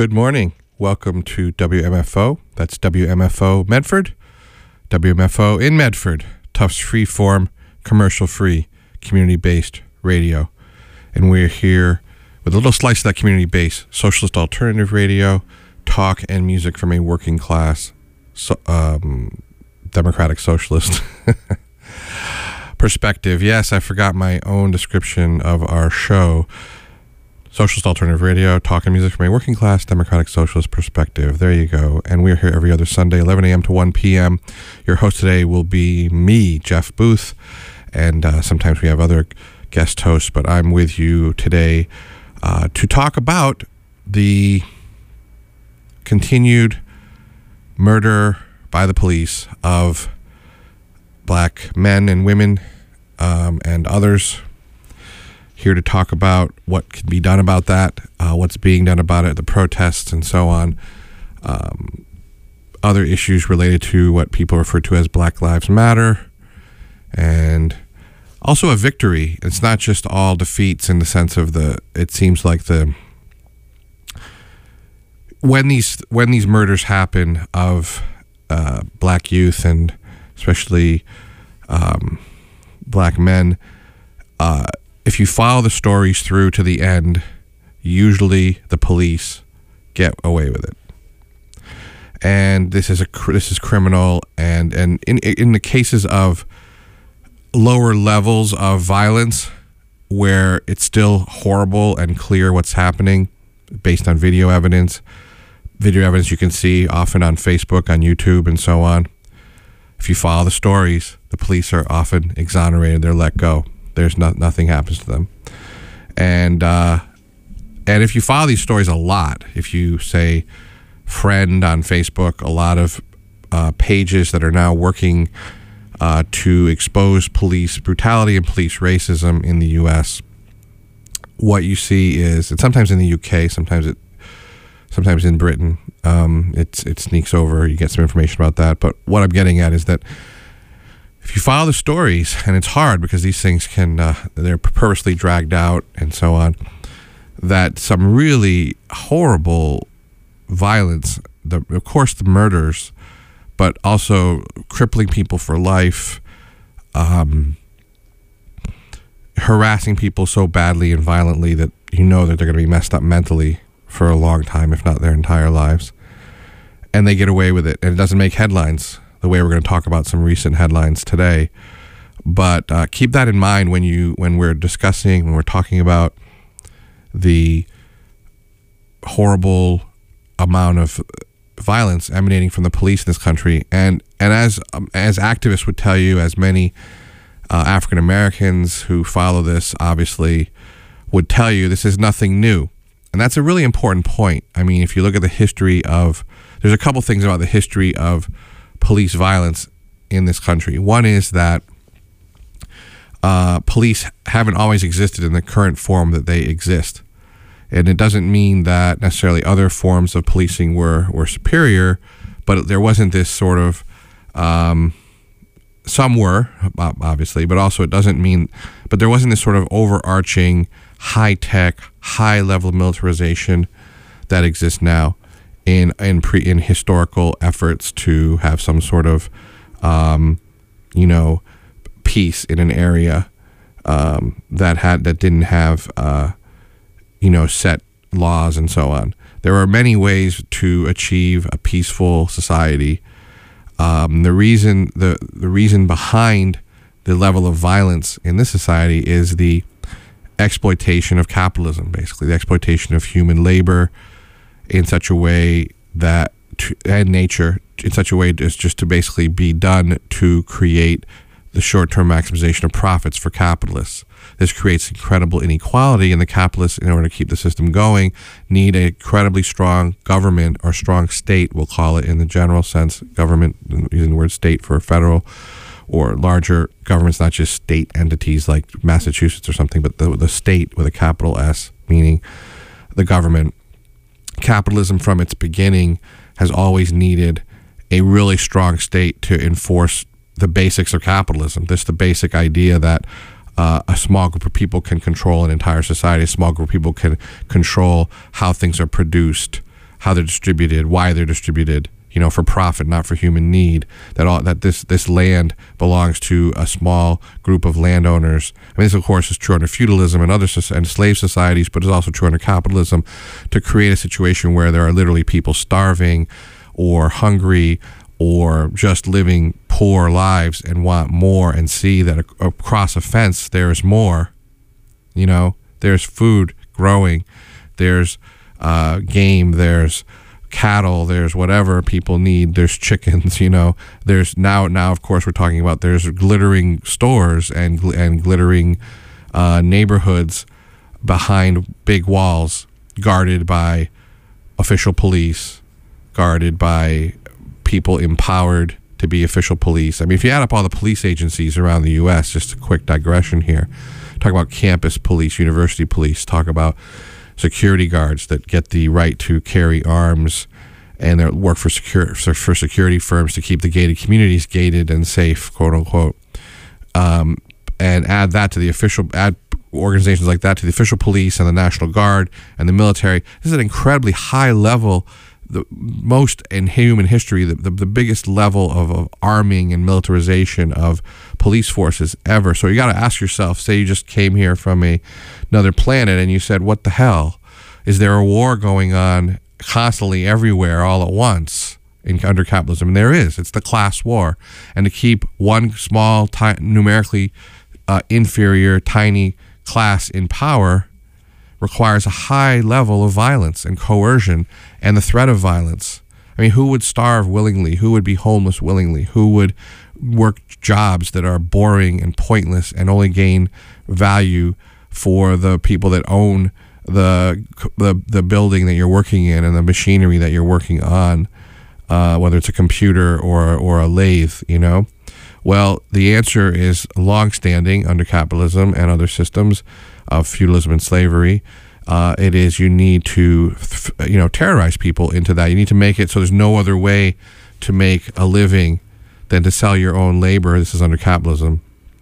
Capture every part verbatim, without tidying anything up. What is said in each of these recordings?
Good morning. Welcome to W M F O. That's W M F O Medford. W M F O in Medford. Tufts free-form, commercial-free, community-based radio. And we're here with a little slice of that community base, socialist alternative radio, talk and music from a working class, so, um, democratic socialist perspective. Yes, I forgot my own description of our show. Socialist alternative radio, talk and music from a working class, democratic socialist perspective. There you go. And we're here every other Sunday, eleven a.m. to one p.m. Your host today will be me, Jeff Booth. And uh, sometimes we have other guest hosts, but I'm with you today uh, to talk about the continued murder by the police of black men and women um, and others. Here to talk about what can be done about that, uh, what's being done about it, the protests and so on, um, other issues related to what people refer to as Black Lives Matter, and also a victory. It's not just all defeats in the sense of the, it seems like the, when these, when these murders happen of uh, black youth and especially um, black men, uh, if you follow the stories through to the end, usually the police get away with it. And this is a this is criminal. And and in in the cases of lower levels of violence, where it's still horrible and clear what's happening, based on video evidence, video evidence you can see often on Facebook, on YouTube, and so on. If you follow the stories, the police are often exonerated; they're let go. There's not nothing happens to them, and uh, and if you follow these stories a lot, if you say friend on Facebook, a lot of uh, pages that are now working uh, to expose police brutality and police racism in the U S, what you see is, and sometimes in the U K, sometimes it, sometimes in Britain, um, it's it sneaks over. You get some information about that, but what I'm getting at is that if you follow the stories, and it's hard because these things can, uh, they're purposely dragged out and so on, that some really horrible violence, the, of course the murders, but also crippling people for life, um, harassing people so badly and violently that you know that they're going to be messed up mentally for a long time, if not their entire lives. And they get away with it, and it doesn't make headlines the way we're going to talk about some recent headlines today. But uh, keep that in mind when you when we're discussing, when we're talking about the horrible amount of violence emanating from the police in this country. And and as um, as activists would tell you, as many uh, African Americans who follow this obviously would tell you, this is nothing new. And that's a really important point. I mean, if you look at the history of, there's a couple things about the history of police violence in this country. One is that uh, police haven't always existed in the current form that they exist. And it doesn't mean that necessarily other forms of policing were, were superior, but there wasn't this sort of, um, some were, obviously, but also it doesn't mean, but there wasn't this sort of overarching high-tech, high-level militarization that exists now in in pre in historical efforts to have some sort of um, you know, peace in an area um, that had that didn't have uh, you know, set laws and so on. There are many ways to achieve a peaceful society. Um, the reason the the reason behind the level of violence in this society is the exploitation of capitalism, basically the exploitation of human labor in such a way that, to, and nature, in such a way as just to basically be done to create the short-term maximization of profits for capitalists. This creates incredible inequality, and the capitalists, in order to keep the system going, need a incredibly strong government, or strong state, we'll call it in the general sense, government, using the word state for federal or larger governments, not just state entities like Massachusetts or something, but the, the state with a capital S, meaning the government. Capitalism from its beginning has always needed a really strong state to enforce the basics of capitalism. This is the basic idea that uh, a small group of people can control an entire society. A small group of people can control how things are produced, how they're distributed, why they're distributed, you know, for profit, not for human need, that all that this this land belongs to a small group of landowners. I mean, this, of course, is true under feudalism and other soc- and slave societies, but it's also true under capitalism, to create a situation where there are literally people starving or hungry or just living poor lives and want more, and see that ac- across a fence there is more. You know, there's food growing, there's uh, game, there's cattle, there's whatever people need, there's chickens, you know, there's now, now of course we're talking about there's glittering stores and gl- and glittering uh, neighborhoods behind big walls, guarded by official police, guarded by people empowered to be official police. I mean, if you add up all the police agencies around the U S, just a quick digression here, talk about campus police, university police, talk about security guards that get the right to carry arms and they work for secure for security firms to keep the gated communities gated and safe, quote unquote. Um, and add that to the official, add organizations like that to the official police and the National Guard and the military. This is an incredibly high level, the most in human history, the, the, the biggest level of, of arming and militarization of police forces ever. So you got to ask yourself, say you just came here from a, another planet and you said, what the hell? Is there a war going on constantly everywhere all at once in under capitalism? And there is. It's the class war. And to keep one small, ti- numerically uh, inferior, tiny class in power requires a high level of violence and coercion and the threat of violence. I mean, who would starve willingly? Who would be homeless willingly? Who would work jobs that are boring and pointless and only gain value for the people that own the the, the building that you're working in and the machinery that you're working on, uh, whether it's a computer or or a lathe, you know? Well, the answer is longstanding under capitalism and other systems of feudalism and slavery. Uh, it is you need to, you know, terrorize people into that. You need to make it so there's no other way to make a living than to sell your own labor. This is under capitalism.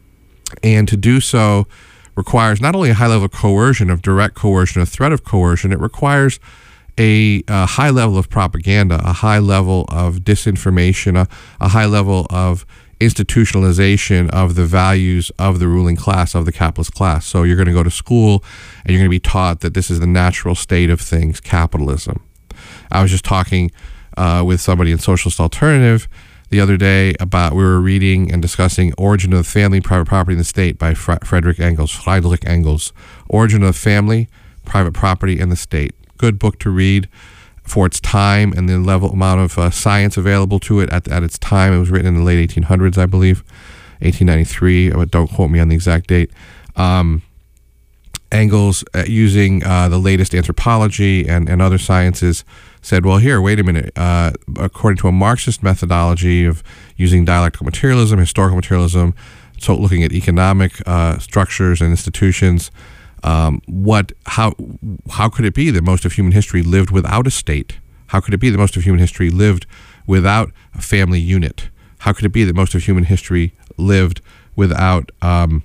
And to do so requires not only a high level of coercion, of direct coercion, a threat of coercion, it requires a, a high level of propaganda, a high level of disinformation, a, a high level of institutionalization of the values of the ruling class, of the capitalist class. So you're going to go to school and you're going to be taught that this is the natural state of things, capitalism. I was just talking uh, with somebody in Socialist Alternative the other day about, we were reading and discussing Origin of the Family, Private Property in the State by Fre- Frederick Engels, Friedrich Engels. Origin of the Family, Private Property and the State. Good book to read for its time and the level amount of uh, science available to it at, at its time. It was written in the late eighteen hundreds, I believe, eighteen ninety-three, but don't quote me on the exact date. Um, Engels, uh, using uh, the latest anthropology and, and other sciences, said, well, here, wait a minute. Uh, according to a Marxist methodology of using dialectical materialism, historical materialism, so looking at economic uh, structures and institutions, Um, what, how, how could it be that most of human history lived without a state? How could it be that most of human history lived without a family unit? How could it be that most of human history lived without um,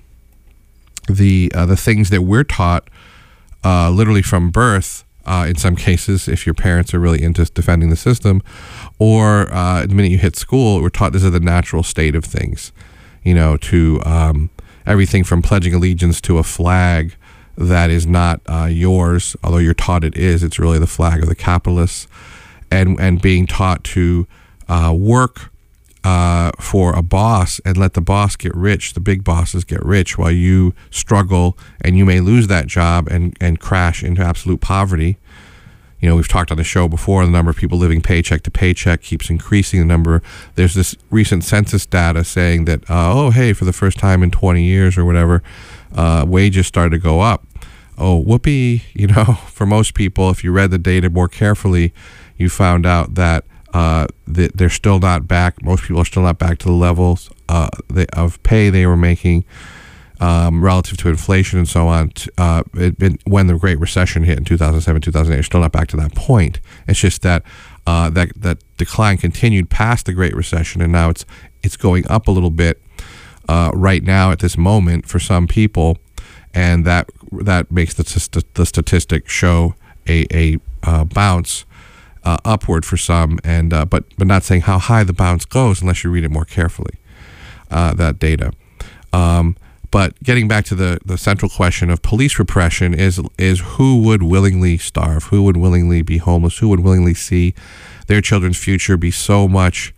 the uh, the things that we're taught uh, literally from birth, uh, in some cases, if your parents are really into defending the system, or uh, the minute you hit school, we're taught this is the natural state of things, you know, to um, everything from pledging allegiance to a flag that is not uh, yours, although you're taught it is. It's really the flag of the capitalists, and and being taught to uh, work uh, for a boss and let the boss get rich, the big bosses get rich, while you struggle and you may lose that job and, and crash into absolute poverty. You know, we've talked on the show before, the number of people living paycheck to paycheck keeps increasing. The number, there's this recent census data saying that, uh, oh, hey, for the first time in twenty years or whatever, uh, wages started to go up. Oh, whoopee, you know, for most people, if you read the data more carefully, you found out that uh, that they're still not back, most people are still not back to the levels uh, they, of pay they were making um, relative to inflation and so on. Uh, it, it, when the Great Recession hit in two thousand seven, two thousand eight, still not back to that point. It's just that uh, that that decline continued past the Great Recession, and now it's it's going up a little bit uh, right now at this moment for some people. And that that makes the the statistic show a a uh, bounce uh, upward for some, and uh, but but not saying how high the bounce goes unless you read it more carefully. Uh, that data. Um, but getting back to the, the central question of police repression is is who would willingly starve? Who would willingly be homeless? Who would willingly see their children's future be so much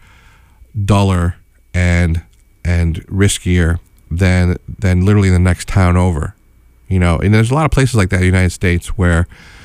duller and and riskier than than literally the next town over? You know, and there's a lot of places like that in the United States where,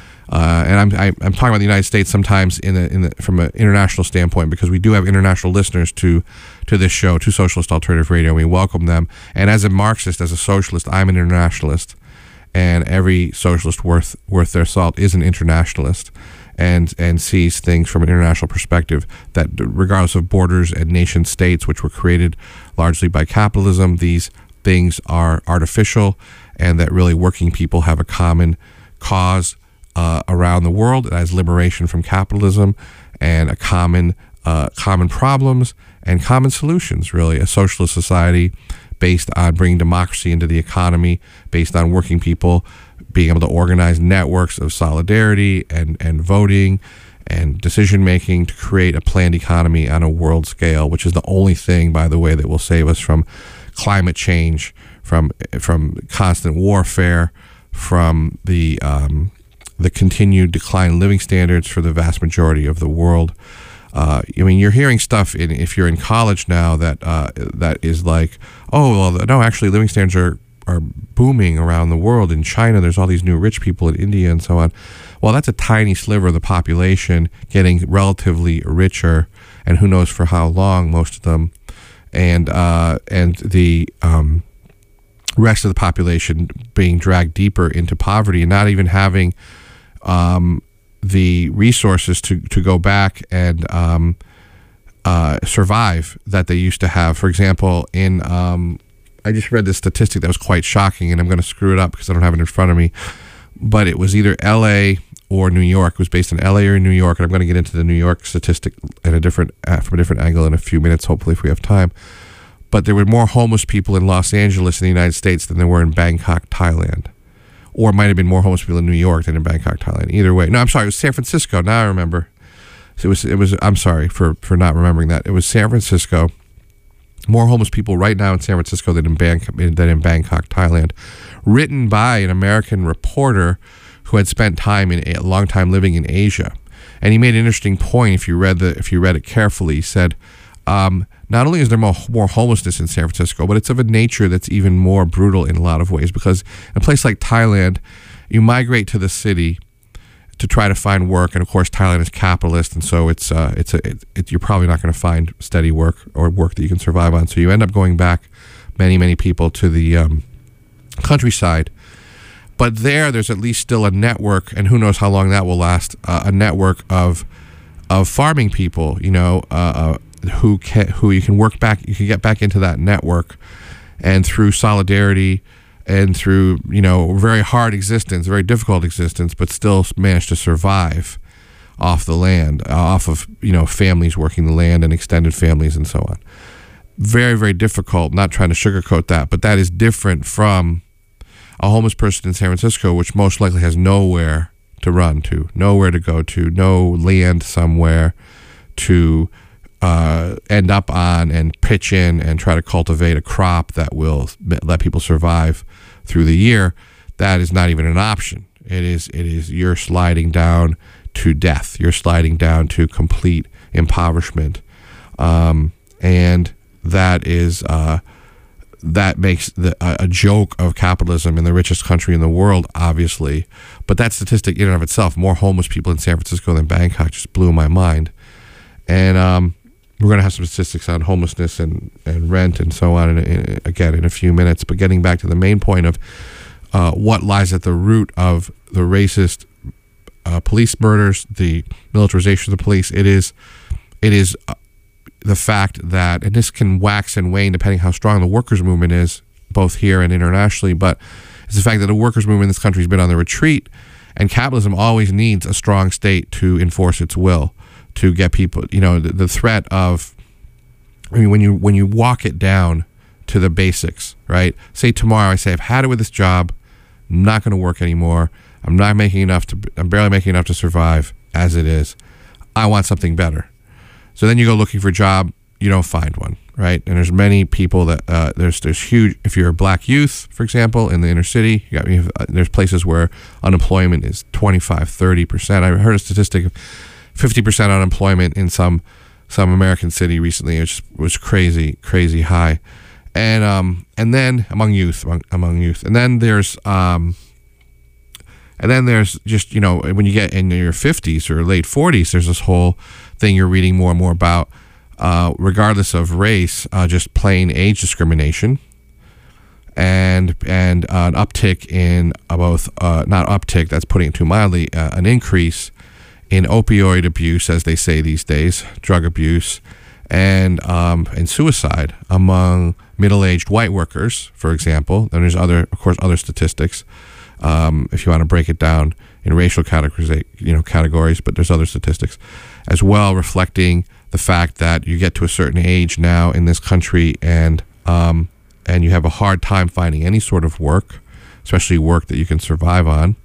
uh, and I'm I, I'm talking about the United States sometimes in a, in the, from an international standpoint, because we do have international listeners to to this show, to Socialist Alternative Radio. We welcome them. And as a Marxist, as a socialist, I'm an internationalist, and every socialist worth worth their salt is an internationalist, and and sees things from an international perspective, that regardless of borders and nation states, which were created largely by capitalism, these things are artificial, and that really working people have a common cause uh, around the world as liberation from capitalism, and a common uh, common problems and common solutions, really. A socialist society based on bringing democracy into the economy, based on working people being able to organize networks of solidarity and, and voting and decision-making to create a planned economy on a world scale, which is the only thing, by the way, that will save us from climate change, from from constant warfare, from the um, the continued decline in living standards for the vast majority of the world. Uh, I mean, you're hearing stuff in, if you're in college now, that uh, that is like, oh, well, no, actually, living standards are, are booming around the world. In China, there's all these new rich people, in India and so on. Well, that's a tiny sliver of the population getting relatively richer, and who knows for how long, most of them. And, uh, and the um, rest of the population being dragged deeper into poverty, and not even having um, the resources to, to go back and um, uh, survive that they used to have. For example, in um, I just read this statistic that was quite shocking, and I'm going to screw it up because I don't have it in front of me, but it was either L A or New York. It was based in L A or New York, and I'm going to get into the New York statistic in a different uh, from a different angle in a few minutes, hopefully, if we have time. But there were more homeless people in Los Angeles in the United States than there were in Bangkok, Thailand. Or it might have been more homeless people in New York than in Bangkok, Thailand. Either way. No, I'm sorry. It was San Francisco. Now I remember. It was, it was, I'm sorry for, for not remembering that. It was San Francisco. More homeless people right now in San Francisco than in, Bangkok, than in Bangkok, Thailand. Written by an American reporter who had spent time in a long time living in Asia. And he made an interesting point if you read the if you read it carefully. He said, um, not only is there more, more homelessness in San Francisco, but it's of a nature that's even more brutal in a lot of ways, because in a place like Thailand, you migrate to the city to try to find work, and of course Thailand is capitalist, and so it's uh, it's a it, it, you're probably not going to find steady work or work that you can survive on. So you end up going back, many many people, to the um, countryside. But there, there's at least still a network, and who knows how long that will last. Uh, a network of of farming people, you know, uh, uh, who can who you can work back, you can get back into that network, and through solidarity and through, you know, very hard existence, very difficult existence, but still manage to survive off the land, off of, you know, families working the land and extended families and so on. Very, very difficult, not trying to sugarcoat that, but that is different from a homeless person in San Francisco, which most likely has nowhere to run to, nowhere to go to, no land somewhere to uh, end up on and pitch in and try to cultivate a crop that will let people survive through the year. That is not even an option. It is, it is, you're sliding down to death. You're sliding down to complete impoverishment. Um, and that is, uh, that makes the, a, a joke of capitalism in the richest country in the world, obviously. But that statistic in and of itself, more homeless people in San Francisco than Bangkok, just blew my mind. And um, we're going to have some statistics on homelessness and, and rent and so on, in, in, again, in a few minutes. But getting back to the main point of uh, what lies at the root of the racist uh, police murders, the militarization of the police, it is, it is uh, the fact that, and this can wax and wane depending how strong the workers' movement is, both here and internationally, but it's the fact that the workers' movement in this country has been on the retreat, and capitalism always needs a strong state to enforce its will, to get people, you know, the, the threat of, I mean, when you when you walk it down to the basics, right? Say tomorrow I say, I've had it with this job, I'm not going to work anymore, I'm not making enough to, I'm barely making enough to survive as it is. I want something better. So then you go looking for a job, you don't find one, right? And there's many people that uh, there's there's huge. If you're a black youth, for example, in the inner city, you got, you have, uh, there's places where unemployment is twenty-five, thirty percent. I heard a statistic of fifty percent unemployment in some some American city recently, which was crazy, crazy high. And um and then among youth, among, among youth, and then there's um. And then there's just, you know, when you get in your fifties or late forties, there's this whole thing you're reading more and more about, uh, regardless of race, uh, just plain age discrimination, and and uh, an uptick in uh, both, uh, not uptick, that's putting it too mildly, uh, an increase in opioid abuse, as they say these days, drug abuse, and um, and suicide among middle-aged white workers, for example. And there's other, of course, other statistics. Um, if you want to break it down in racial categories, you know, categories, but there's other statistics as well reflecting the fact that you get to a certain age now in this country, and um, and you have a hard time finding any sort of work, especially work that you can survive on.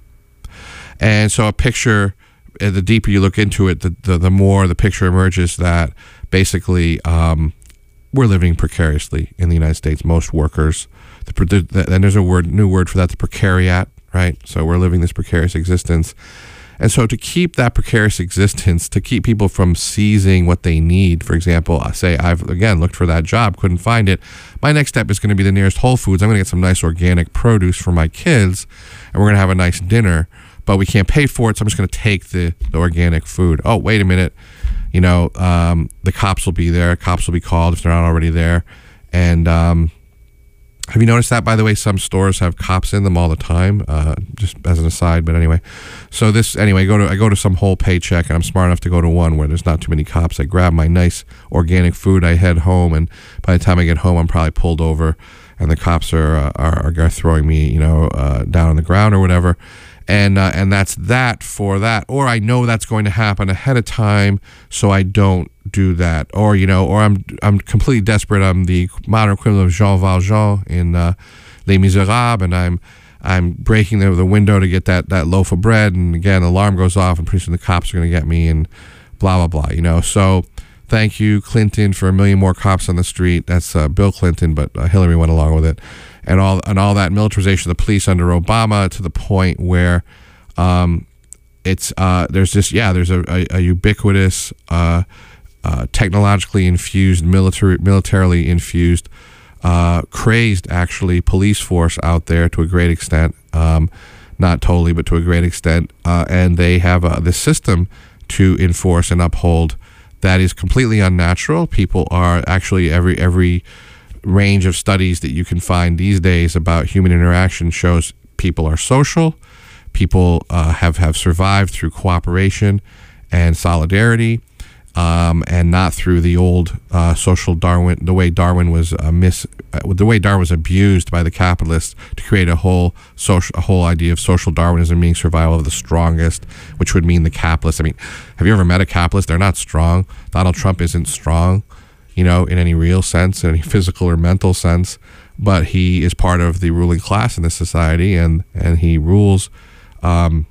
And so a picture, the deeper you look into it, the the, the more the picture emerges that basically um, we're living precariously in the United States. Most workers, the, the, and there's a word, new word for that, the precariat. Right, so we're living this precarious existence, and so to keep that precarious existence, to keep people from seizing what they need. For example, I say I've again looked for that job, couldn't find it. My next step is going to be the nearest Whole Foods. I'm going to get some nice organic produce for my kids, and we're going to have a nice dinner. But we can't pay for it, so I'm just going to take the, the organic food. Oh, wait a minute, you know, um, the cops will be there. Cops will be called if they're not already there, and. Um, Have you noticed that, by the way, some stores have cops in them all the time, uh, just as an aside, but anyway. So this, anyway, go to I go to some Whole Paycheck, and I'm smart enough to go to one where there's not too many cops. I grab my nice organic food, I head home, and by the time I get home, I'm probably pulled over, and the cops are uh, are, are throwing me, you know, uh, down on the ground or whatever. And uh, and that's that for that. Or I know that's going to happen ahead of time, so I don't do that. Or, you know, or I'm I'm completely desperate. I'm the modern equivalent of Jean Valjean in uh, Les Miserables, and I'm I'm breaking the, the window to get that, that loaf of bread, and again, the alarm goes off, and pretty soon the cops are going to get me, and blah, blah, blah, you know. So thank you, Clinton, for a million more cops on the street. That's uh, Bill Clinton, but uh, Hillary went along with it. And all and all that militarization of the police under Obama, to the point where um, it's uh, there's just yeah there's a, a, a ubiquitous uh, uh, technologically infused military militarily infused uh, crazed actually police force out there to a great extent, um, not totally but to a great extent, uh, and they have uh, the system to enforce and uphold that is completely unnatural. People are actually every every range of studies that you can find these days about human interaction shows people are social. People uh, have, have survived through cooperation and solidarity, um, and not through the old uh, social Darwin, the way Darwin was uh, mis, uh, the way Darwin was abused by the capitalists to create a whole social, a whole idea of social Darwinism being survival of the strongest, which would mean the capitalists. I mean, have you ever met a capitalist? They're not strong. Donald Trump isn't strong, you know, in any real sense, in any physical or mental sense, but he is part of the ruling class in this society, and, and he rules um,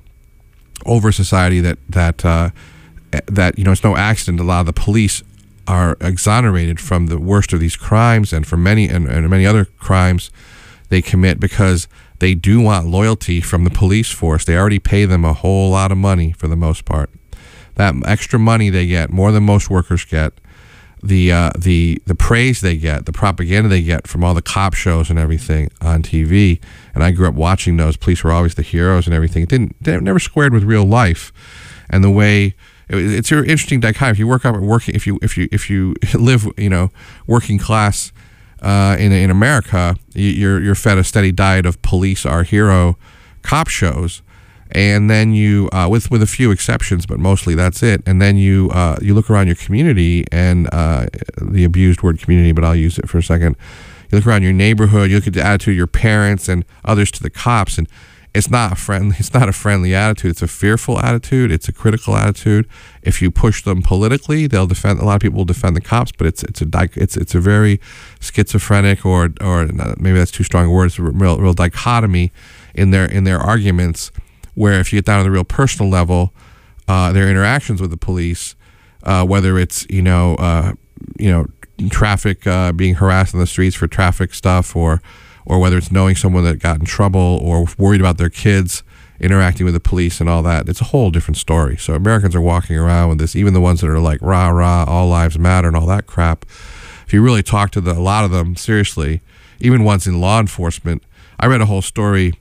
over society that, that, uh, that, you know, it's no accident a lot of the police are exonerated from the worst of these crimes, and for many, and, and many other crimes they commit, because they do want loyalty from the police force. They already pay them a whole lot of money for the most part. That extra money they get, more than most workers get, the uh, the the praise they get, the propaganda they get from all the cop shows and everything on T V, and I grew up watching those. Police were always the heroes and everything. It didn't, it never squared with real life, and the way it, it's an interesting dichotomy. If you work up at working, if you if you if you live, you know, working class uh, in in America, you're you're fed a steady diet of police are hero cop shows. And then you, uh, with with a few exceptions, but mostly that's it. And then you uh, you look around your community, and uh, the abused word community, but I'll use it for a second. You look around your neighborhood. You look at the attitude of your parents and others to the cops, and it's not a friendly. It's not a friendly attitude. It's a fearful attitude. It's a critical attitude. If you push them politically, they'll defend. A lot of people will defend the cops, but it's it's a it's it's a very schizophrenic, or or maybe that's too strong a word. It's a real real dichotomy in their in their arguments, where if you get down to the real personal level, uh, their interactions with the police, uh, whether it's you know uh, you know traffic uh, being harassed on the streets for traffic stuff, or or whether it's knowing someone that got in trouble or worried about their kids interacting with the police and all that. It's a whole different story. So Americans are walking around with this, even the ones that are like rah rah, all lives matter and all that crap. If you really talk to the, a lot of them seriously, even ones in law enforcement. I read a whole story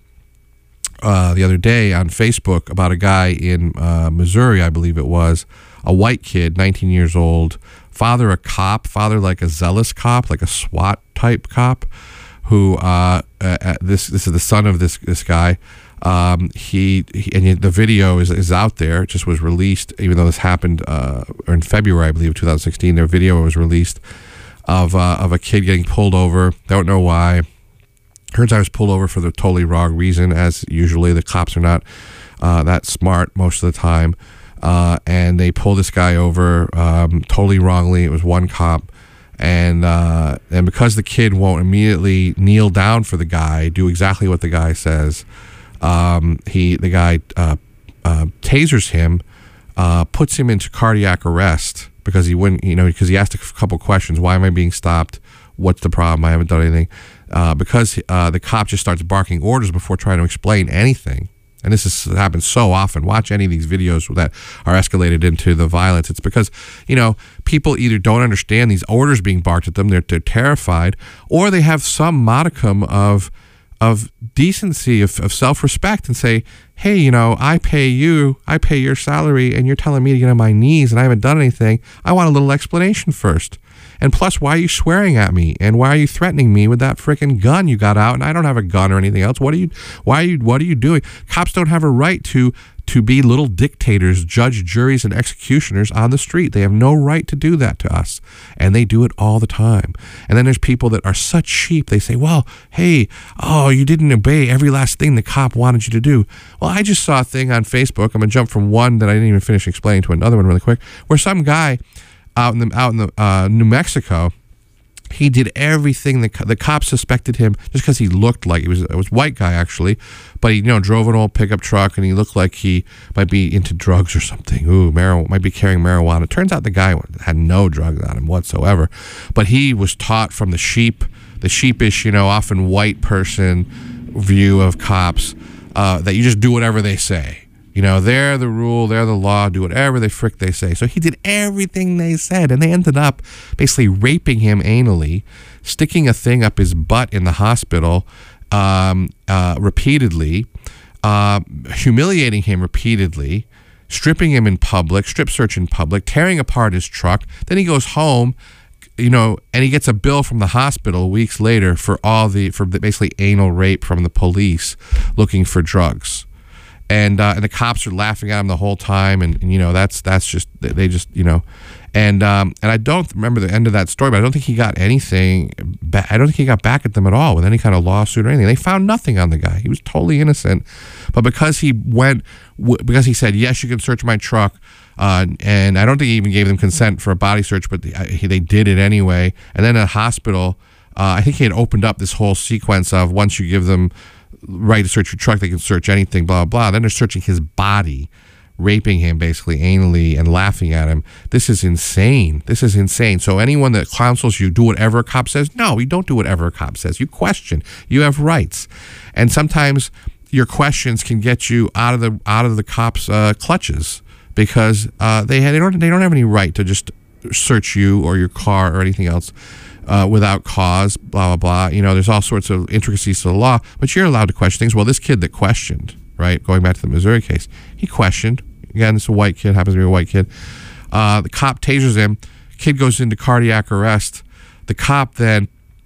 uh, the other day on Facebook about a guy in uh, Missouri, I believe it was, a white kid, nineteen years old, father a cop, father like a zealous cop, like a SWAT type cop, who uh, uh, this this is the son of this this guy. Um, he, he and the video is is out there. It just was released, even though this happened uh, in February, I believe, two thousand sixteen. Their video was released of uh, of a kid getting pulled over. Don't know why. Turns out he was pulled over for the totally wrong reason, as usually the cops are not uh, that smart most of the time. Uh, and they pulled this guy over um, totally wrongly. It was one cop. And uh, and because the kid won't immediately kneel down for the guy, do exactly what the guy says, um, he the guy uh, uh, tasers him, uh, puts him into cardiac arrest because he wouldn't, you know, because he asked a couple questions. Why am I being stopped? What's the problem? I haven't done anything. Uh, because uh, the cop just starts barking orders before trying to explain anything. And this is, happens so often. Watch any of these videos that are escalated into the violence. It's because, you know, people either don't understand these orders being barked at them, they're, they're terrified, or they have some modicum of of decency, of, of self-respect, and say, hey, you know, I pay you, I pay your salary, and you're telling me to get on my knees and I haven't done anything. I want a little explanation first. And plus, why are you swearing at me? And why are you threatening me with that freaking gun you got out? And I don't have a gun or anything else. What are you, why are you, what are you doing? Cops don't have a right to, to be little dictators, judge, juries, and executioners on the street. They have no right to do that to us. And they do it all the time. And then there's people that are such sheep. They say, well, hey, oh, you didn't obey every last thing the cop wanted you to do. Well, I just saw a thing on Facebook. I'm going to jump from one that I didn't even finish explaining to another one really quick, where some guy out in the out in the uh, New Mexico, he did everything. The the cops suspected him just because he looked like he was it was a white guy actually, but he you know drove an old pickup truck and he looked like he might be into drugs or something. Ooh, marijuana, might be carrying marijuana. Turns out the guy had no drugs on him whatsoever, but he was taught from the sheep, the sheepish, you know, often white person view of cops uh, that you just do whatever they say. You know, they're the rule, they're the law, do whatever they frick they say. So he did everything they said, and they ended up basically raping him anally, sticking a thing up his butt in the hospital um, uh, repeatedly, uh, humiliating him repeatedly, stripping him in public, strip search in public, tearing apart his truck. Then he goes home, you know, and he gets a bill from the hospital weeks later for all the, for basically anal rape from the police looking for drugs. And, uh, and the cops are laughing at him the whole time, and, and you know that's that's just they just you know, and um, and I don't remember the end of that story, but I don't think he got anything. Ba- I don't think he got back at them at all with any kind of lawsuit or anything. They found nothing on the guy. He was totally innocent, but because he went, w- because he said yes, you can search my truck, uh, and I don't think he even gave them consent for a body search, but the, uh, he, they did it anyway. And then at a hospital, uh, I think he had opened up this whole sequence of once you give them right to search your truck, they can search anything, blah, blah. Then they're searching his body, raping him basically anally and laughing at him. This is insane. This is insane. So anyone that counsels you do whatever a cop says, no, you don't do whatever a cop says. You question. You have rights. And sometimes your questions can get you out of the out of the cops' uh, clutches because uh, they, they don't they don't have any right to just search you or your car or anything else Uh, without cause, blah, blah, blah. You know, there's all sorts of intricacies to the law, but you're allowed to question things. Well, this kid that questioned, right, going back to the Missouri case, he questioned. Again, it's a white kid, happens to be a white kid. Uh, the cop tasers him. Kid goes into cardiac arrest. The cop then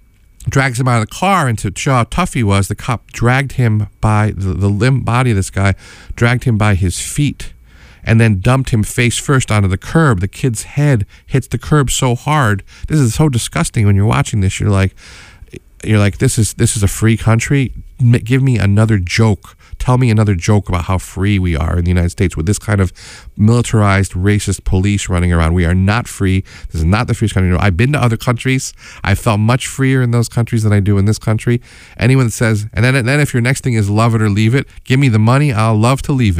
drags him out of the car, and to show how tough he was, the cop dragged him by the, the limp body of this guy, dragged him by his feet, and then dumped him face first onto the curb. The kid's head hits the curb so hard. This is so disgusting. When you're watching this, you're like, you're like, this is this is a free country. Give me another joke. Tell me another joke about how free we are in the United States with this kind of militarized, racist police running around. We are not free. This is not the freest country. I've been to other countries. I felt much freer in those countries than I do in this country. Anyone that says, and then, and then if your next thing is love it or leave it, give me the money. I'll love to leave it.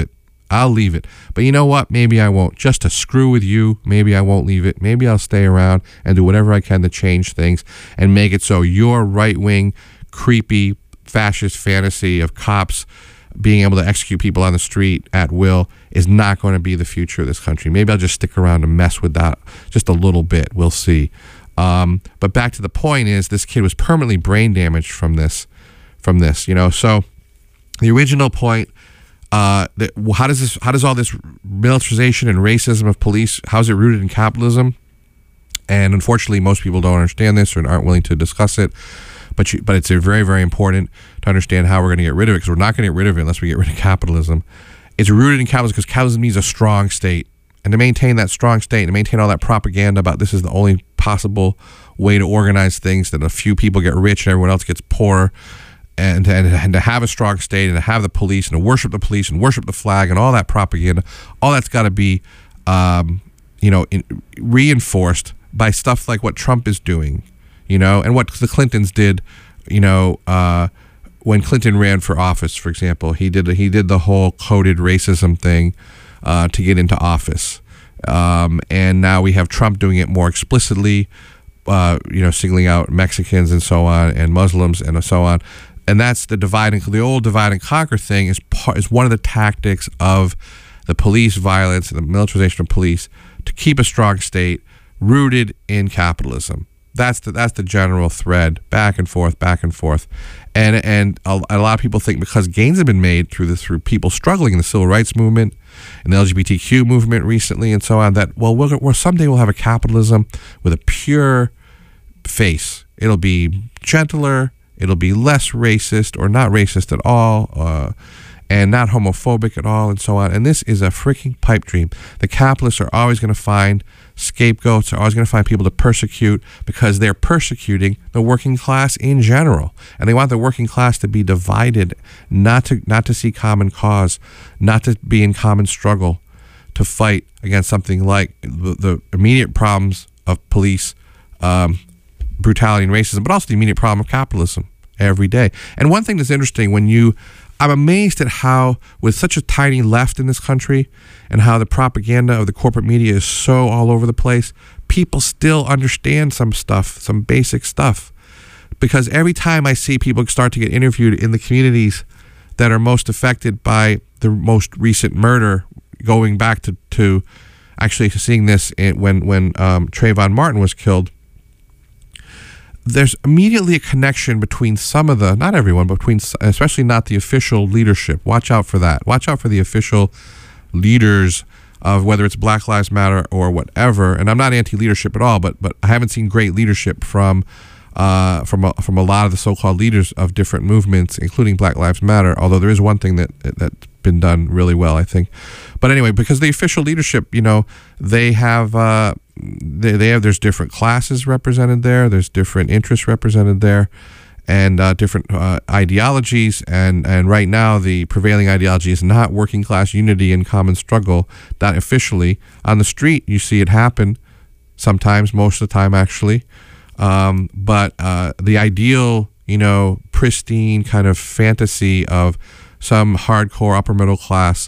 I'll leave it. But you know what? Maybe I won't. Just to screw with you, maybe I won't leave it. Maybe I'll stay around and do whatever I can to change things and make it so your right-wing, creepy, fascist fantasy of cops being able to execute people on the street at will is not going to be the future of this country. Maybe I'll just stick around and mess with that just a little bit. We'll see. Um, but back to the point is, this kid was permanently brain damaged from this, from this, you know. So the original point, uh, that, how does this, how does all this militarization and racism of police, how is it rooted in capitalism? And unfortunately, most people don't understand this or aren't willing to discuss it. But you, but it's a very, very important to understand how we're going to get rid of it, because we're not going to get rid of it unless we get rid of capitalism. It's rooted in capitalism because capitalism needs a strong state. And to maintain that strong state, and to maintain all that propaganda about this is the only possible way to organize things, that a few people get rich and everyone else gets poor, and, and, and to have a strong state, and to have the police, and to worship the police, and worship the flag, and all that propaganda, all that's got to be, um, you know, in, reinforced by stuff like what Trump is doing, you know, and what the Clintons did, you know, uh, when Clinton ran for office, for example. He did he did the whole coded racism thing uh, to get into office. Um, and now we have Trump doing it more explicitly, uh, you know, singling out Mexicans and so on, and Muslims and so on. And that's the divide and the old divide and conquer thing is part, is one of the tactics of the police violence and the militarization of police to keep a strong state rooted in capitalism. That's the that's the general thread, back and forth, back and forth, and and a, a lot of people think because gains have been made through this, through people struggling in the civil rights movement, and the L G B T Q movement recently, and so on, that well, we'll, we'll someday we'll have a capitalism with a pure face. It'll be gentler, it'll be less racist or not racist at all, uh, and not homophobic at all, and so on. And this is a freaking pipe dream. The capitalists are always going to find scapegoats, are always going to find people to persecute, because they're persecuting the working class in general, and they want the working class to be divided, not to not to see common cause, not to be in common struggle, to fight against something like the, the immediate problems of police um, brutality and racism, but also the immediate problem of capitalism every day. And one thing that's interesting, when you I'm amazed at how, with such a tiny left in this country, and how the propaganda of the corporate media is so all over the place, people still understand some stuff, some basic stuff. Because every time I see people start to get interviewed in the communities that are most affected by the most recent murder, going back to, to actually seeing this in, when, when um, Trayvon Martin was killed, there's immediately a connection between some of the, not everyone, but between, especially not the official leadership. Watch out for that. Watch out for the official leaders of whether it's Black Lives Matter or whatever. And I'm not anti-leadership at all, but but I haven't seen great leadership from uh, from a, from a lot of the so-called leaders of different movements, including Black Lives Matter. Although there is one thing that that's been done really well, I think. But anyway, because the official leadership, you know, they have. Uh, They, they have there's different classes represented there. There's different interests represented there, and uh, different uh, ideologies. And and right now, the prevailing ideology is not working class unity and common struggle. Not officially. On the street, you see it happen sometimes, most of the time, actually. Um, but uh, the ideal, you know, pristine kind of fantasy of some hardcore upper middle class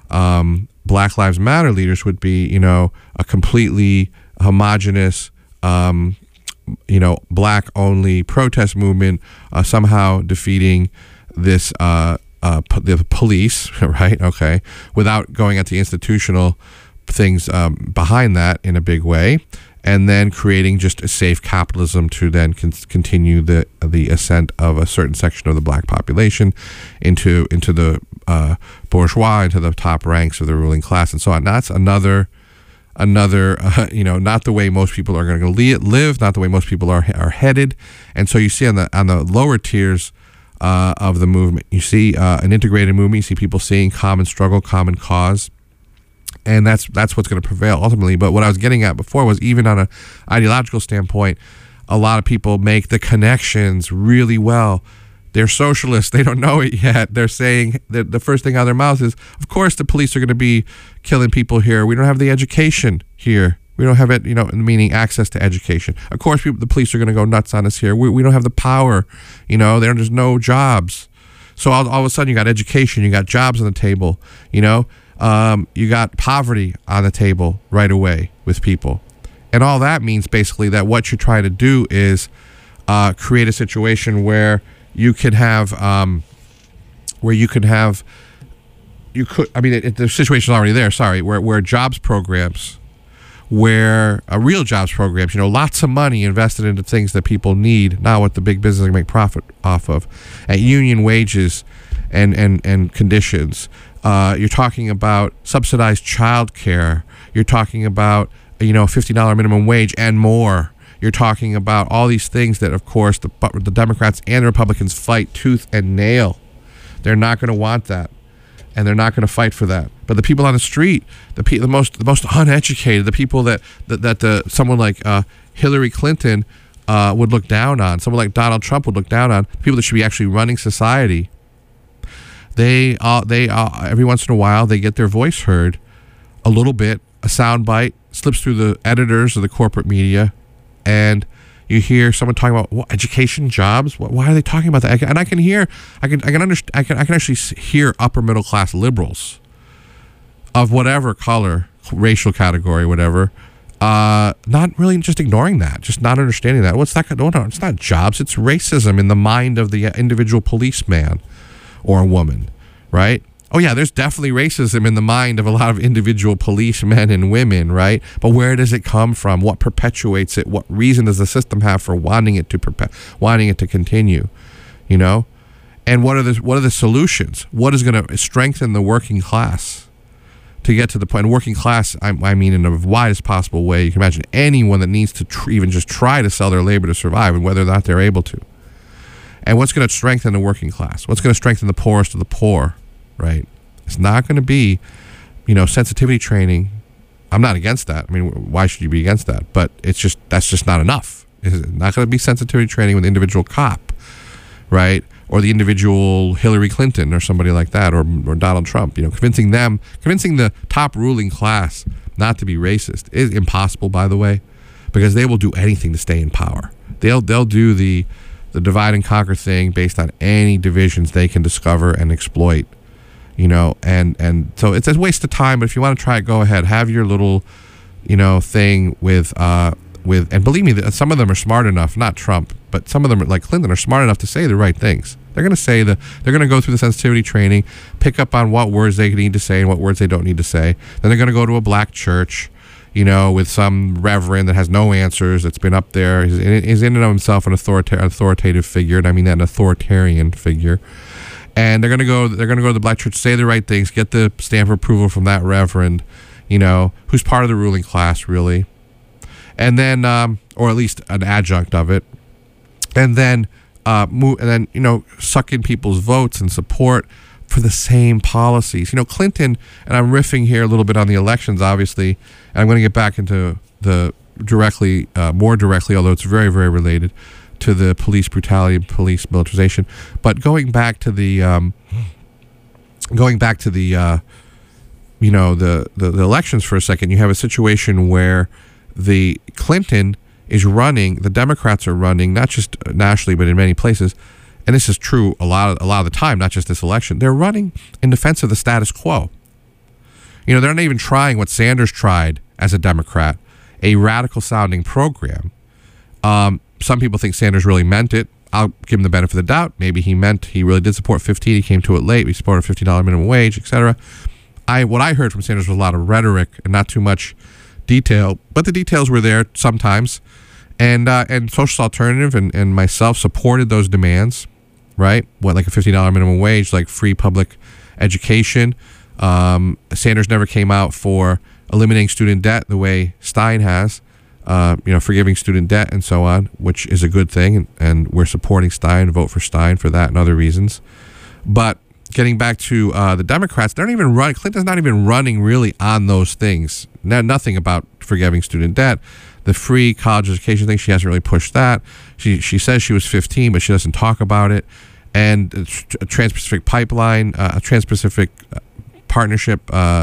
Um, Black Lives Matter leaders would be, you know, a completely homogenous, um, you know, black-only protest movement, uh, somehow defeating this uh, uh, p- the police, right? Okay, without going at the institutional things um, behind that in a big way, and then creating just a safe capitalism to then con- continue the the ascent of a certain section of the black population into into the uh, bourgeois, into the top ranks of the ruling class, and so on. That's another another uh, you know, not the way most people are going to le- live, not the way most people are are headed. And so you see on the on the lower tiers uh, of the movement, you see uh, an integrated movement. You see people seeing common struggle, common cause. And that's that's what's going to prevail ultimately. But what I was getting at before was, even on an ideological standpoint, a lot of people make the connections really well. They're socialists. They don't know it yet. They're saying that the first thing out of their mouth is, of course, the police are going to be killing people here. We don't have the education here. We don't have it, you know, meaning access to education. Of course, people, the police are going to go nuts on us here. We, we don't have the power. You know, there's no jobs. So all, all of a sudden, you got education, you got jobs on the table, you know. Um, you got poverty on the table right away with people. And all that means basically that what you're trying to do is uh, create a situation where you can have, um, where you can have, you could, I mean, it, it, the situation's already there, sorry, where, where jobs programs, where uh, real jobs programs, you know, lots of money invested into things that people need, not what the big business can make profit off of, at union wages and, and, and conditions. Uh, you're talking about subsidized child care. You're talking about, you know, fifty dollars minimum wage and more. You're talking about all these things that, of course, the, the Democrats and the Republicans fight tooth and nail. They're not going to want that, and they're not going to fight for that. But the people on the street, the pe- the most the most uneducated, the people that that, that the someone like uh, Hillary Clinton uh, would look down on, someone like Donald Trump would look down on, people that should be actually running society. They uh, they uh, every once in a while they get their voice heard, a little bit, a sound bite slips through the editors of the corporate media, and you hear someone talking about what, education, jobs. What, why are they talking about that? And I can hear, I can, I can understand, I can, I can actually hear upper middle class liberals of whatever color, racial category, whatever, uh, not really just ignoring that, just not understanding that. What's that? No, no, it's not jobs. It's racism in the mind of the individual policeman or woman, right? Oh yeah, there's definitely racism in the mind of a lot of individual policemen and women, right? But where does it come from? What perpetuates it? What reason does the system have for wanting it to perpe- wanting it to continue? You know, and what are the what are the solutions? What is going to strengthen the working class to get to the point? And working class, I, I mean, in the widest possible way. You can imagine anyone that needs to tr- even just try to sell their labor to survive, and whether or not they're able to. And what's going to strengthen the working class? What's going to strengthen the poorest of the poor? Right? It's not going to be, you know, sensitivity training. I'm not against that. I mean, why should you be against that? But it's just, that's just not enough. It's not going to be sensitivity training with the individual cop, right? Or the individual Hillary Clinton or somebody like that, or, or Donald Trump. You know, convincing them, convincing the top ruling class not to be racist is impossible, by the way, because they will do anything to stay in power. They'll they'll do the the divide and conquer thing based on any divisions they can discover and exploit. You know, and, and so it's a waste of time, but if you want to try it, go ahead. Have your little, you know, thing with, uh, with, and believe me, some of them are smart enough, not Trump, but some of them, like Clinton, are smart enough to say the right things. They're going to say the, they're going to go through the sensitivity training, pick up on what words they need to say and what words they don't need to say. Then they're going to go to a black church, you know, with some reverend that has no answers, that's been up there. He's in, he's in and of himself an authorita- authoritative figure, and I mean that an authoritarian figure. And they're gonna go. They're gonna go to the black church, say the right things, get the stamp of approval from that reverend, you know, who's part of the ruling class, really, and then, um, or at least an adjunct of it, and then, uh, move, and then, you know, suck in people's votes and support for the same policies. You know, Clinton, and I'm riffing here a little bit on the elections, obviously, and I'm going to get back into the directly, uh, more directly, although it's very, very related to the police brutality and police militarization. But going back to the, um, going back to the, uh, you know, the, the, the elections for a second, you have a situation where the Clinton is running, the Democrats are running, not just nationally, but in many places, and this is true a lot of, a lot of the time, not just this election, they're running in defense of the status quo. You know, they're not even trying what Sanders tried as a Democrat, a radical sounding program. Um, Some people think Sanders really meant it. I'll give him the benefit of the doubt. Maybe he meant, he really did support fifteen. He came to it late. We supported a fifty dollars minimum wage, et cetera. I, what I heard from Sanders was a lot of rhetoric and not too much detail, but the details were there sometimes. And uh, and Social Alternative and, and myself supported those demands, right? What, like a fifty dollars minimum wage, like free public education. Um, Sanders never came out for eliminating student debt the way Stein has. Uh, you know, forgiving student debt and so on, which is a good thing, and, and we're supporting Stein, vote for Stein for that and other reasons. But getting back to uh, the Democrats, they're not even running, Clinton's not even running really on those things. No, nothing about forgiving student debt. The free college education thing, she hasn't really pushed that. She she says she was fifteen, but she doesn't talk about it. And a Trans-Pacific Pipeline, uh, a Trans-Pacific partnership, uh,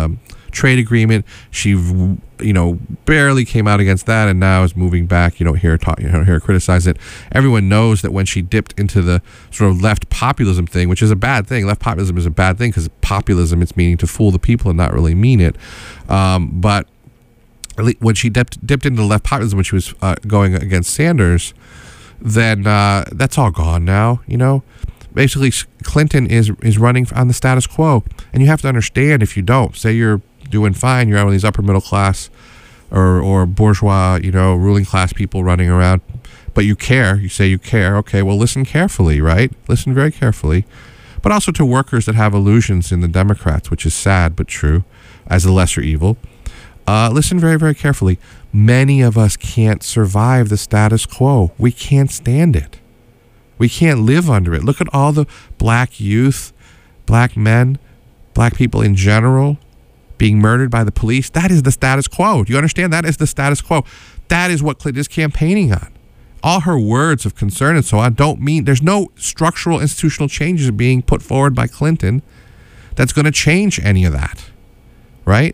trade agreement. She, you know, barely came out against that, and now is moving back. You don't hear her talk, you don't hear her criticize it. Everyone knows that when she dipped into the sort of left populism thing, which is a bad thing. Left populism is a bad thing because populism, it's meaning to fool the people and not really mean it. Um, but when she dipped, dipped into left populism, when she was uh, going against Sanders, then uh, that's all gone now, you know. Basically, Clinton is is running on the status quo, and you have to understand, if you don't, say you're doing fine, you're one of these upper middle class or or bourgeois, you know, ruling class people running around, but you care, you say you care, okay, well, listen carefully, right? Listen very carefully. But also to workers that have illusions in the Democrats, which is sad but true, as a lesser evil. Uh, listen very, very carefully. Many of us can't survive the status quo. We can't stand it. We can't live under it. Look at all the black youth, black men, black people in general being murdered by the police. That is the status quo. Do you understand? That is the status quo. That is what Clinton is campaigning on. All her words of concern and so on don't mean, there's no structural institutional changes being put forward by Clinton that's going to change any of that, right?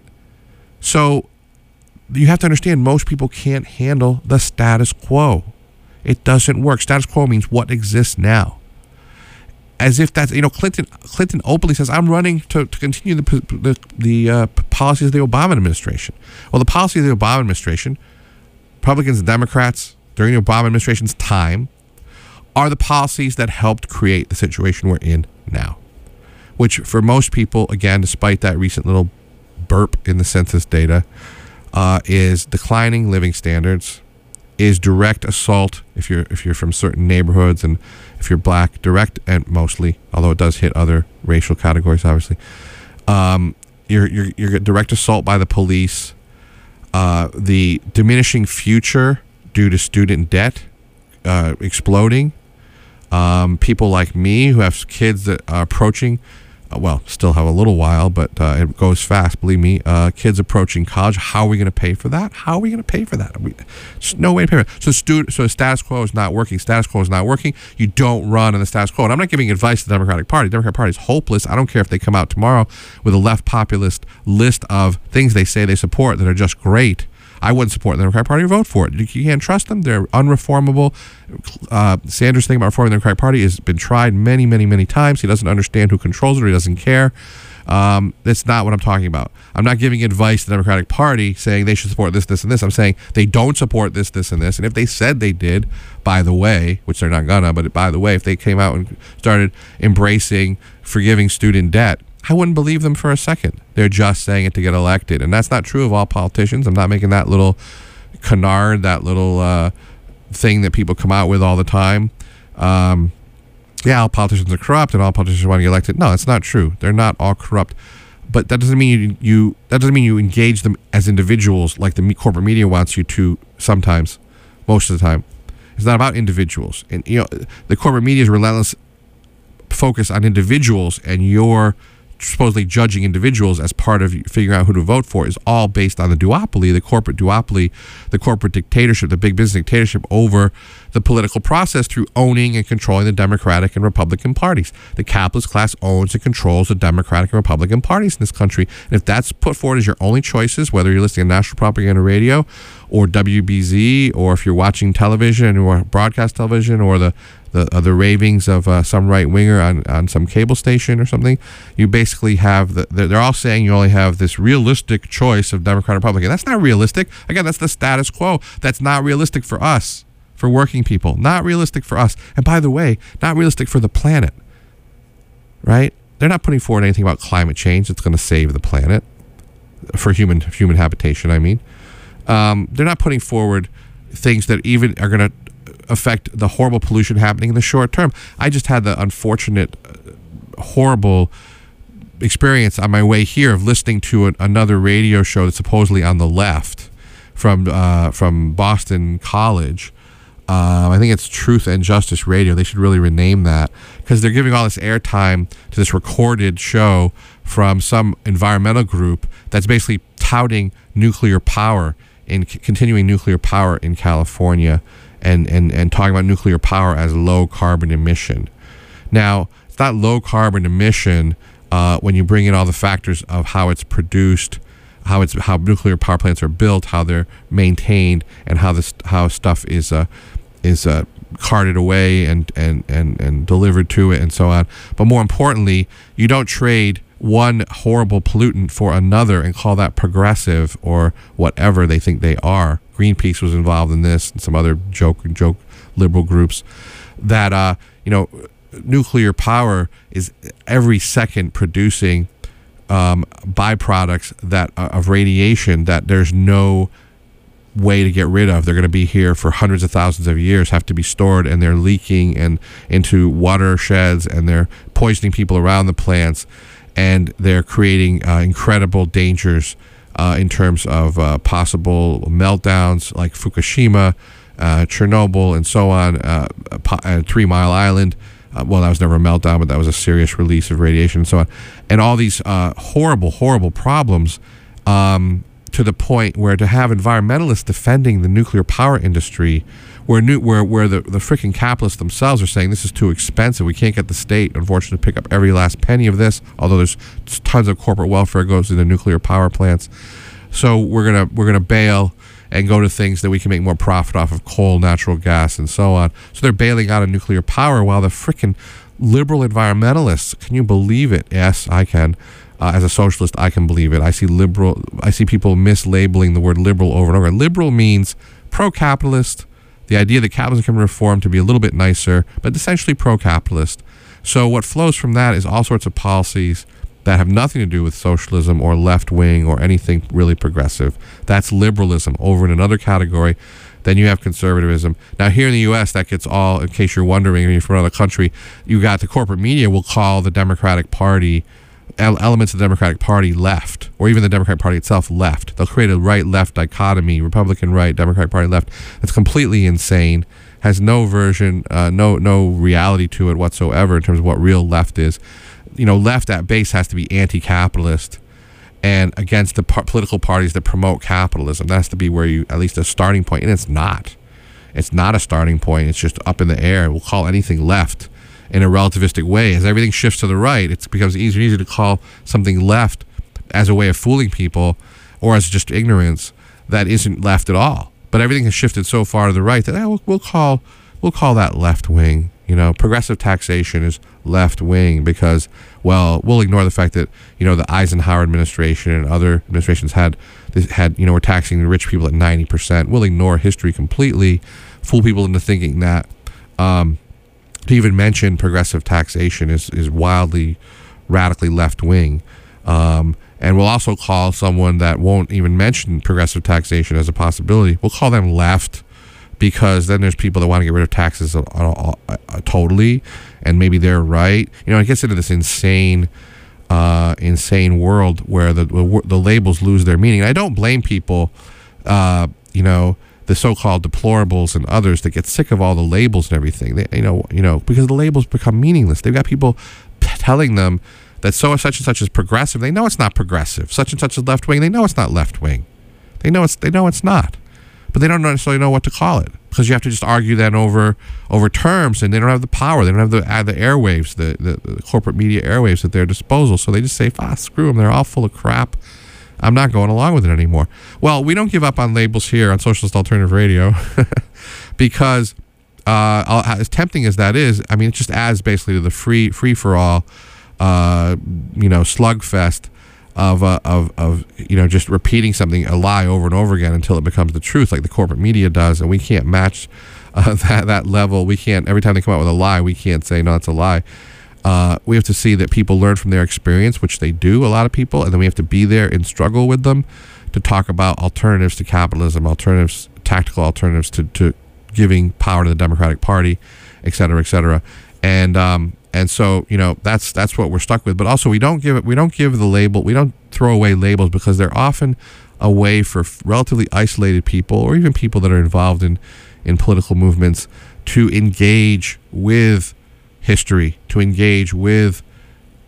So you have to understand, most people can't handle the status quo. It doesn't work. Status quo means what exists now. As if that's, you know, Clinton Clinton openly says, I'm running to, to continue the the, the uh, policies of the Obama administration. Well, the policies of the Obama administration, Republicans and Democrats during the Obama administration's time, are the policies that helped create the situation we're in now. Which for most people, again, despite that recent little burp in the census data, uh, is declining living standards, is direct assault if you're if you're from certain neighborhoods, and if you're black, direct, and mostly, although it does hit other racial categories, obviously, um, you're, you're you're direct assault by the police, uh, the diminishing future due to student debt uh, exploding, um, people like me who have kids that are approaching, uh, well, still have a little while, but uh, it goes fast, believe me, uh, kids approaching college. How are we going to pay for that? How are we going to pay for that? We, there's no way to pay for it. So, stu- so status quo is not working. Status quo is not working. You don't run in the status quo. And I'm not giving advice to the Democratic Party. The Democratic Party is hopeless. I don't care if they come out tomorrow with a left populist list of things they say they support that are just great. I wouldn't support the Democratic Party or vote for it. You can't trust them. They're unreformable. Uh, Sanders' thing about reforming the Democratic Party has been tried many, many, many times. He doesn't understand who controls it, or he doesn't care. Um, that's not what I'm talking about. I'm not giving advice to the Democratic Party saying they should support this, this, and this. I'm saying they don't support this, this, and this. And if they said they did, by the way, which they're not gonna, but by the way, if they came out and started embracing forgiving student debt, I wouldn't believe them for a second. They're just saying it to get elected. And that's not true of all politicians. I'm not making that little canard, that little uh, thing that people come out with all the time. Um, yeah, all politicians are corrupt and all politicians want to get elected. No, it's not true. They're not all corrupt. But that doesn't mean you, you that doesn't mean you engage them as individuals like the corporate media wants you to sometimes, most of the time. It's not about individuals. And you know, the corporate media's relentless focus on individuals and your supposedly judging individuals as part of figuring out who to vote for is all based on the duopoly, the corporate duopoly, the corporate dictatorship, the big business dictatorship over the political process through owning and controlling the Democratic and Republican parties. The capitalist class owns and controls the Democratic and Republican parties in this country. And if that's put forward as your only choices, whether you're listening to National Propaganda Radio or W B Z, or if you're watching television or broadcast television, or the the, uh, the ravings of uh, some right-winger on, on some cable station or something, you basically have, the, they're all saying you only have this realistic choice of Democrat and Republican. That's not realistic. Again, that's the status quo. That's not realistic for us, for working people. Not realistic for us. And by the way, not realistic for the planet, right? They're not putting forward anything about climate change that's going to save the planet, for human human habitation, I mean. Um, they're not putting forward things that even are going to affect the horrible pollution happening in the short term. I just had the unfortunate, uh, horrible experience on my way here of listening to an, another radio show that's supposedly on the left from uh, from Boston College. Um, I think it's Truth and Justice Radio. They should really rename that, because they're giving all this airtime to this recorded show from some environmental group that's basically touting nuclear power and c- continuing nuclear power in California, and, and, and talking about nuclear power as low carbon emission. Now, it's not low carbon emission uh, when you bring in all the factors of how it's produced, how it's how nuclear power plants are built, how they're maintained, and how this how stuff is uh, is uh, carted away and, and, and, and delivered to it and so on. But more importantly, you don't trade one horrible pollutant for another and call that progressive or whatever they think they are. Greenpeace was involved in this and some other joke joke liberal groups that uh, you know, nuclear power is every second producing um, byproducts that uh, of radiation that there's no way to get rid of. They're going to be here for hundreds of thousands of years, have to be stored, and they're leaking and into watersheds, and they're poisoning people around the plants, and they're creating uh, incredible dangers uh, in terms of uh, possible meltdowns like Fukushima, uh, Chernobyl, and so on, uh, uh, Three Mile Island. Uh, well, that was never a meltdown, but that was a serious release of radiation and so on. And all these uh, horrible, horrible problems um, to the point where to have environmentalists defending the nuclear power industry, where new, where where the, the freaking capitalists themselves are saying this is too expensive. We can't get the state, unfortunately, to pick up every last penny of this, although there's tons of corporate welfare goes into nuclear power plants. So we're gonna we're gonna bail and go to things that we can make more profit off of: coal, natural gas, and so on. So they're bailing out of nuclear power while the freaking liberal environmentalists, can you believe it? Yes, I can. Uh, as a socialist, I can believe it. I see liberal. I see people mislabeling the word liberal over and over. Liberal means pro-capitalist. The idea that capitalism can reform to be a little bit nicer, but essentially pro-capitalist. So what flows from that is all sorts of policies that have nothing to do with socialism or left-wing or anything really progressive. That's liberalism. Over in another category, then you have conservatism. Now here in the U S, that gets all, in case you're wondering, if you're from another country, you got the corporate media will call the Democratic Party, elements of the Democratic Party left, or even the Democratic Party itself left. They'll create a right-left dichotomy, Republican right, Democratic Party left. That's completely insane, has no version, uh, no no reality to it whatsoever in terms of what real left is. You know, left at base has to be anti-capitalist and against the par- political parties that promote capitalism. That has to be where you, at least a starting point, and it's not. It's not a starting point. It's just up in the air. We'll call anything left in a relativistic way. As everything shifts to the right, it becomes easier and easier to call something left as a way of fooling people or as just ignorance that isn't left at all. But everything has shifted so far to the right that eh, we'll, we'll call we'll call that left wing. You know, progressive taxation is left wing because, well, we'll ignore the fact that, you know, the Eisenhower administration and other administrations had had you know were taxing the rich people at ninety percent. We'll ignore history completely, fool people into thinking that. Um, To even mention progressive taxation is, is wildly, radically left-wing. Um, and we'll also call someone that won't even mention progressive taxation as a possibility, we'll call them left, because then there's people that want to get rid of taxes uh, uh, uh, totally, and maybe they're right. You know, it gets into this insane, uh, insane world where the, the the labels lose their meaning. And I don't blame people, uh, you know, the so-called deplorables and others that get sick of all the labels and everything. They, you know, you know, because the labels become meaningless. They've got people telling them that so such and such is progressive. They know it's not progressive. Such and such is left-wing. They know it's not left-wing. They know it's they know it's not, but they don't necessarily know what to call it, because you have to just argue then over over terms, and they don't have the power. They don't have the uh, the airwaves, the, the the corporate media airwaves at their disposal. So they just say, "Ah, screw them. They're all full of crap. I'm not going along with it anymore." Well, we don't give up on labels here on Socialist Alternative Radio because uh, as tempting as that is, I mean, it just adds basically to the free free for all, uh, you know, slugfest of uh, of of you know just repeating something, a lie over and over again until it becomes the truth, like the corporate media does, and we can't match uh, that that level. We can't, every time they come out with a lie, we can't say no, it's a lie. Uh, we have to see that people learn from their experience, which they do, a lot of people, and then we have to be there and struggle with them to talk about alternatives to capitalism, alternatives, tactical alternatives to, to giving power to the Democratic Party, et cetera, et cetera. And um, and so, you know, that's that's what we're stuck with. But also, we don't give it, we don't give the label, we don't throw away labels, because they're often a way for relatively isolated people, or even people that are involved in in political movements, to engage with history, to engage with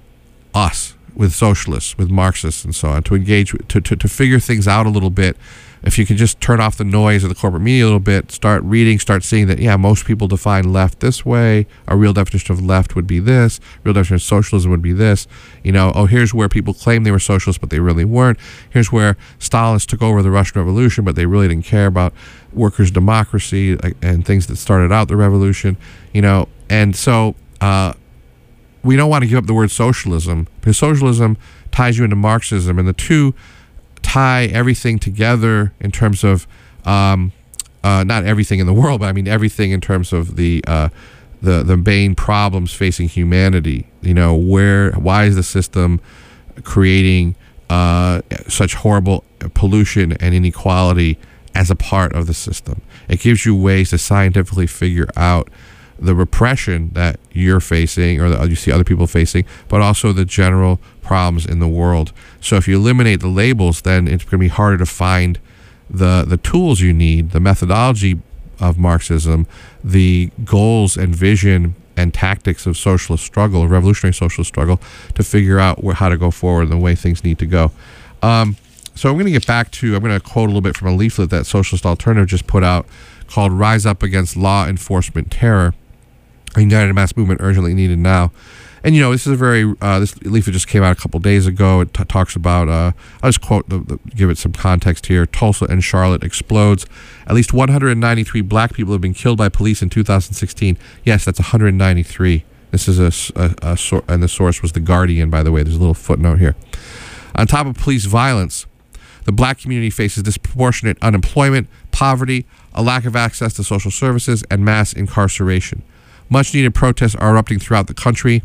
us, with socialists, with Marxists, and so on, to engage, to, to, to figure things out a little bit if you could just turn off the noise of the corporate media a little bit, start reading, start seeing that, yeah, most people define left this way. A real definition of left would be this. Real definition of socialism would be this. You know, oh, here's where people claim they were socialists, but they really weren't. Here's where Stalinists took over the Russian Revolution, but they really didn't care about workers' democracy and things that started out the revolution, you know. And so uh, we don't want to give up the word socialism, because socialism ties you into Marxism, and the two tie everything together in terms of um, uh, not everything in the world, but I mean everything in terms of the uh, the the main problems facing humanity. You know, where why is the system creating uh, such horrible pollution and inequality as a part of the system? It gives you ways to scientifically figure out the repression that you're facing, or that you see other people facing, but also the general problems in the world. So if you eliminate the labels, then it's going to be harder to find the the tools you need, the methodology of Marxism, the goals and vision and tactics of socialist struggle, revolutionary socialist struggle, to figure out where, how to go forward and the way things need to go. Um, so I'm going to get back to, I'm going to quote a little bit from a leaflet that Socialist Alternative just put out called Rise Up Against Law Enforcement Terror. A united mass movement urgently needed now. And, you know, this is a very, uh, this leaflet just came out a couple days ago. It t- talks about, uh, I'll just quote, the, the, give it some context here. Tulsa and Charlotte explodes. At least one hundred ninety-three black people have been killed by police in two thousand sixteen. Yes, that's one hundred ninety-three. This is a, a, a sor- and the source was The Guardian, by the way. There's a little footnote here. On top of police violence, the black community faces disproportionate unemployment, poverty, a lack of access to social services, and mass incarceration. Much-needed protests are erupting throughout the country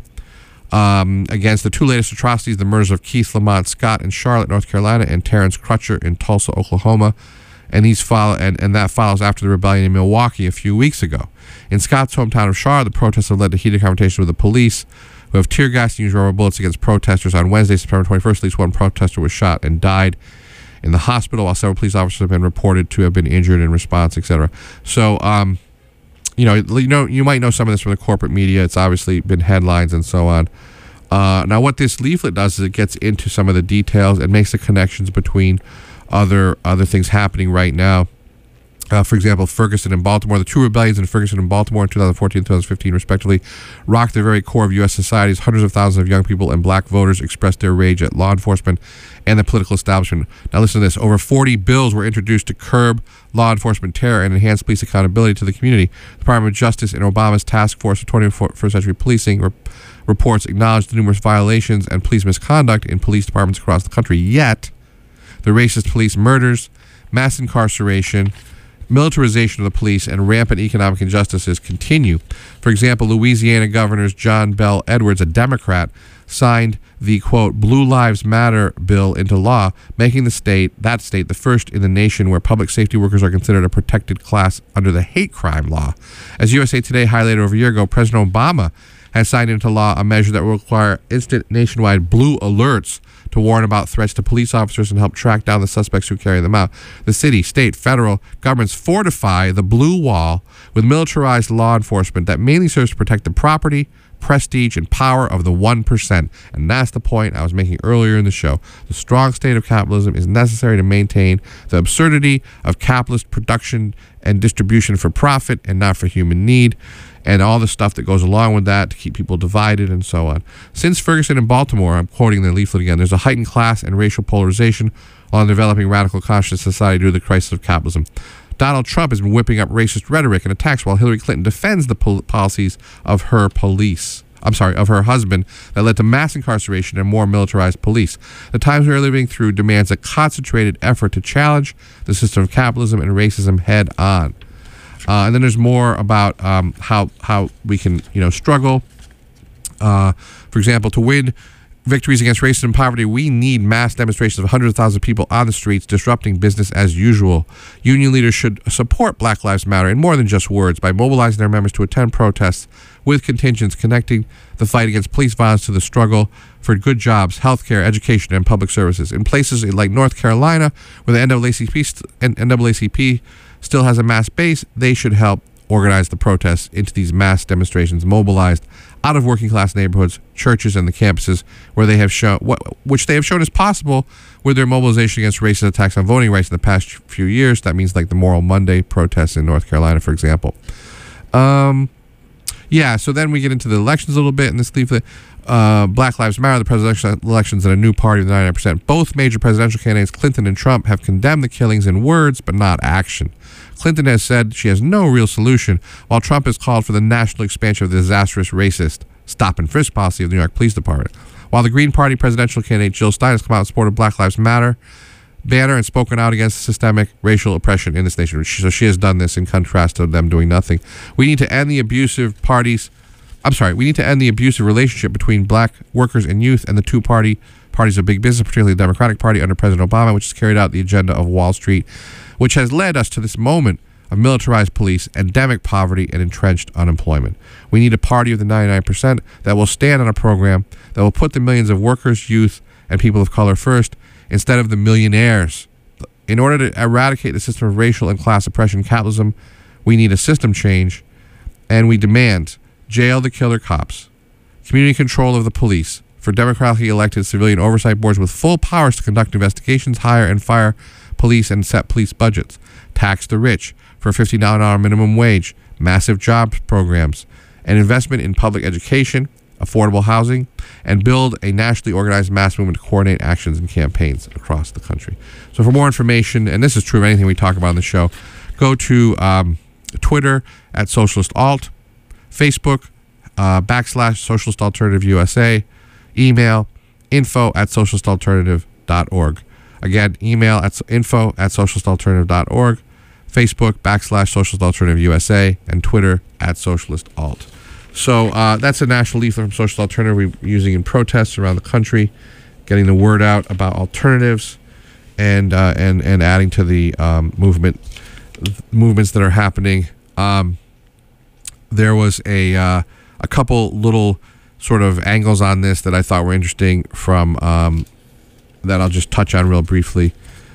um, against the two latest atrocities, the murders of Keith Lamont Scott in Charlotte, North Carolina, and Terrence Crutcher in Tulsa, Oklahoma. And these follow, and, and that follows after the rebellion in Milwaukee a few weeks ago. In Scott's hometown of Charlotte, the protests have led to heated confrontation with the police, who have tear gas and used rubber bullets against protesters. On Wednesday, September twenty-first, at least one protester was shot and died in the hospital, while several police officers have been reported to have been injured in response, et cetera. So, um, you know, you know, you might know some of this from the corporate media. It's obviously been headlines and so on. Uh, now, what this leaflet does is it gets into some of the details and makes the connections between other other things happening right now. Uh, for example, Ferguson and Baltimore, the two rebellions in Ferguson and Baltimore in two thousand fourteen and two thousand fifteen, respectively, rocked the very core of U S society as hundreds of thousands of young people and black voters expressed their rage at law enforcement and the political establishment. Now listen to this. Over forty bills were introduced to curb law enforcement terror and enhance police accountability to the community. The Department of Justice and Obama's Task Force for twenty-first Century Policing re- reports acknowledged the numerous violations and police misconduct in police departments across the country. Yet, the racist police murders, mass incarceration, militarization of the police, and rampant economic injustices continue. For example, Louisiana Governor John Bel Edwards, a Democrat, signed the, quote, Blue Lives Matter bill into law, making the state, that state, the first in the nation where public safety workers are considered a protected class under the hate crime law. As U S A Today highlighted over a year ago, President Obama has signed into law a measure that will require instant nationwide blue alerts to warn about threats to police officers and help track down the suspects who carry them out. The city, state, federal governments fortify the blue wall with militarized law enforcement that mainly serves to protect the property, prestige, and power of the one percent. And that's the point I was making earlier in the show. The strong state of capitalism is necessary to maintain the absurdity of capitalist production and distribution for profit and not for human need, and all the stuff that goes along with that to keep people divided and so on. Since Ferguson and Baltimore, I'm quoting the leaflet again, there's a heightened class and racial polarization along developing radical conscious society due to the crisis of capitalism. Donald Trump has been whipping up racist rhetoric and attacks while Hillary Clinton defends the pol- policies of her police. I'm sorry, of her husband that led to mass incarceration and more militarized police. The times we are living through demands a concentrated effort to challenge the system of capitalism and racism head on. Uh, and then there's more about um, how how we can, you know, struggle. Uh, for example, to win victories against racism and poverty, we need mass demonstrations of hundreds of thousands of people on the streets disrupting business as usual. Union leaders should support Black Lives Matter in more than just words by mobilizing their members to attend protests with contingents connecting the fight against police violence to the struggle for good jobs, healthcare, education, and public services. In places like North Carolina, where the N double A C P, st- N double A C P still has a mass base, they should help organized the protests into these mass demonstrations, mobilized out of working class neighborhoods, churches, and the campuses where they have shown what, which they have shown is possible with their mobilization against racist attacks on voting rights in the past few years. That means like the Moral Monday protests in North Carolina, for example. Um, yeah. So then we get into the elections a little bit in this leaflet. Uh, Black Lives Matter, the presidential elections, and a new party of the ninety-nine percent. Both major presidential candidates, Clinton and Trump, have condemned the killings in words but not action. Clinton has said she has no real solution, while Trump has called for the national expansion of the disastrous racist stop and frisk policy of the New York Police Department. While the Green Party presidential candidate Jill Stein has come out in support of Black Lives Matter banner and spoken out against systemic racial oppression in this nation. So she has done this in contrast to them doing nothing. We need to end the abusive parties. I'm sorry. We need to end the abusive relationship between black workers and youth and the two party parties of big business, particularly the Democratic Party under President Obama, which has carried out the agenda of Wall Street, which has led us to this moment of militarized police, endemic poverty, and entrenched unemployment. We need a party of the ninety-nine percent that will stand on a program that will put the millions of workers, youth, and people of color first instead of the millionaires. In order to eradicate the system of racial and class oppression and capitalism, we need a system change, and we demand jail the killer cops, community control of the police, for democratically elected civilian oversight boards with full powers to conduct investigations, hire and fire police, and set police budgets, tax the rich for a fifty dollars an hour minimum wage, massive job programs, and investment in public education, affordable housing, and build a nationally organized mass movement to coordinate actions and campaigns across the country. So for more information, and this is true of anything we talk about on the show, go to um, Twitter at Socialist Alt, Facebook uh, backslash Socialist Alternative U S A, email info at socialist alternative dot org. Again, email at info at socialist alternative dot org, Facebook backslash Socialist Alternative U S A, and Twitter at Socialist Alt. So uh, that's a national leaflet from Socialist Alternative we're using in protests around the country, getting the word out about alternatives, and uh, and and adding to the um, movement movements that are happening. Um, there was a uh, a couple little sort of angles on this that I thought were interesting from um, that I'll just touch on real briefly.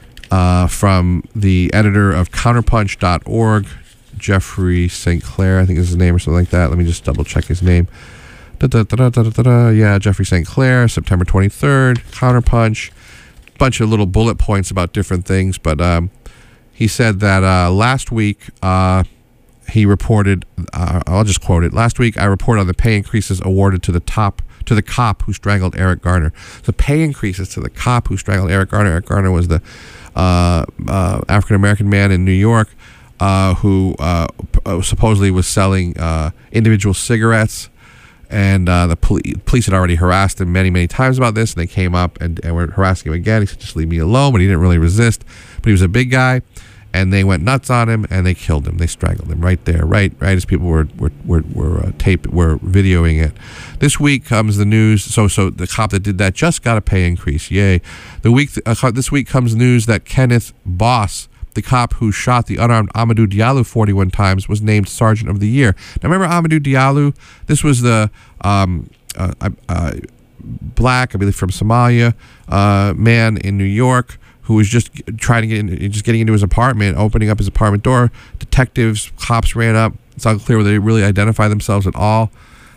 Uh, from the editor of counterpunch dot org, Jeffrey Saint Clair, I think is his name or something like that. Let me just double check his name. Da, da, da, da, da, da, da. Yeah, Jeffrey Saint Clair, September twenty-third, Counterpunch. Bunch of little bullet points about different things, but um, he said that uh, last week uh, he reported, uh, I'll just quote it, last week I reported on the pay increases awarded to the top to the cop who strangled Eric Garner. The pay increases to the cop who strangled Eric Garner. Eric Garner was the uh, uh, African-American man in New York uh, who uh, p- supposedly was selling uh, individual cigarettes, and uh, the pol- police had already harassed him many, many times about this, and they came up and, and were harassing him again. He said, just leave me alone, but he didn't really resist. But he was a big guy, and they went nuts on him, and they killed him. They strangled him right there, right right as people were were were, were uh, tape were videoing it. This week comes the news. So so the cop that did that just got a pay increase. Yay! The week uh, this week comes news that Kenneth Boss, the cop who shot the unarmed Amadou Diallo forty-one times, was named Sergeant of the Year. Now remember Amadou Diallo? This was the um, uh, uh, black, I believe from Somalia, uh, man in New York, who was just trying to get in, just getting into his apartment, opening up his apartment door. Detectives, cops ran up. It's unclear whether they really identify themselves at all,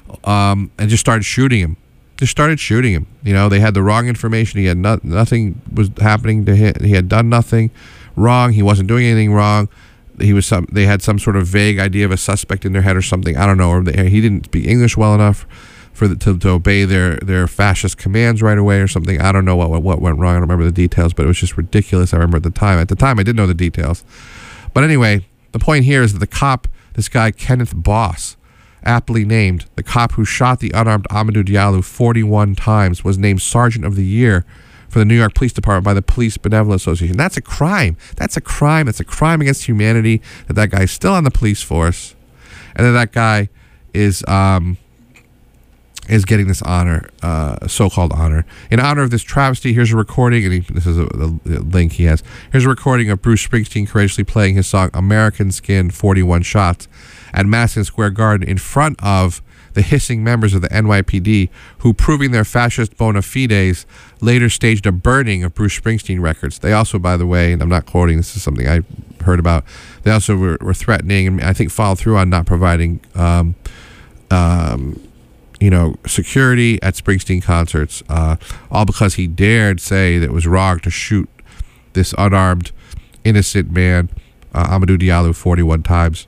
um, and just started shooting him. Just started shooting him. You know, they had the wrong information. He had not, nothing was happening to him. He had done nothing wrong. He wasn't doing anything wrong. He was some. They had some sort of vague idea of a suspect in their head or something. I don't know. Or they, he didn't speak English well enough for the, to, to obey their, their fascist commands right away or something. I don't know what, what what went wrong. I don't remember the details, but it was just ridiculous. I remember at the time. At the time, I did know the details. But anyway, the point here is that the cop, this guy Kenneth Boss, aptly named, the cop who shot the unarmed Amadou Diallo forty-one times, was named Sergeant of the Year for the New York Police Department by the Police Benevolent Association. That's a crime. That's a crime. That's a crime against humanity that that guy's still on the police force, and that that guy is... Um, is getting this honor, uh, so-called honor. In honor of this travesty, here's a recording, and he, this is a, a link he has. Here's a recording of Bruce Springsteen courageously playing his song American Skin, forty-one Shots, at Madison Square Garden in front of the hissing members of the N Y P D, who, proving their fascist bona fides, later staged a burning of Bruce Springsteen records. They also, by the way, and I'm not quoting, this is something I heard about, they also were, were threatening, and I think followed through on not providing um, um, you know, security at Springsteen concerts, uh, all because he dared say that it was wrong to shoot this unarmed, innocent man, uh, Amadou Diallo, forty-one times.